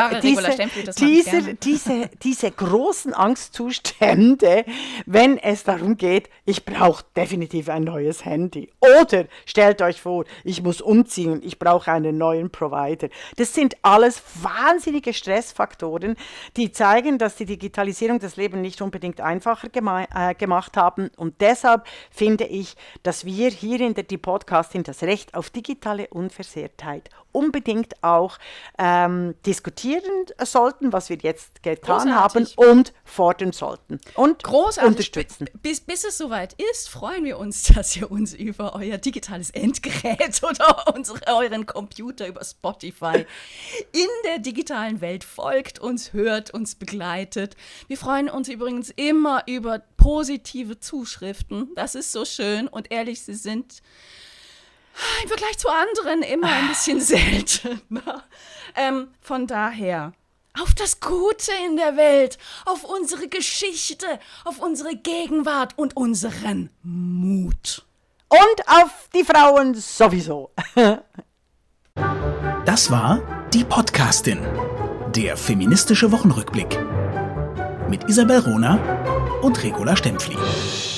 großen Angstzustände, wenn es darum geht, ich brauche definitiv ein neues Handy. Oder stellt euch vor, ich muss umziehen, ich brauche einen neuen Provider. Das sind alles wahnsinnige Stressfaktoren, die zeigen, dass die Digitalisierung das Leben nicht unbedingt einfacher gemacht haben. Und deshalb finde ich, dass wir hier in der Podcastin das Recht auf digitale Unversehrtheit unbedingt auch diskutieren sollten, was wir jetzt getan haben und fordern sollten und unterstützen. Bis es soweit ist, freuen wir uns, dass ihr uns über euer digitales Endgerät oder euren Computer über Spotify in der digitalen Welt folgt, uns hört, uns begleitet. Wir freuen uns übrigens immer über positive Zuschriften. Das ist so schön und ehrlich, sie sind im Vergleich zu anderen immer ein bisschen seltener. Von daher, auf das Gute in der Welt, auf unsere Geschichte, auf unsere Gegenwart und unseren Mut. Und auf die Frauen sowieso. Das war die Podcastin, der feministische Wochenrückblick mit Isabel Rohner und Regula Stempfli.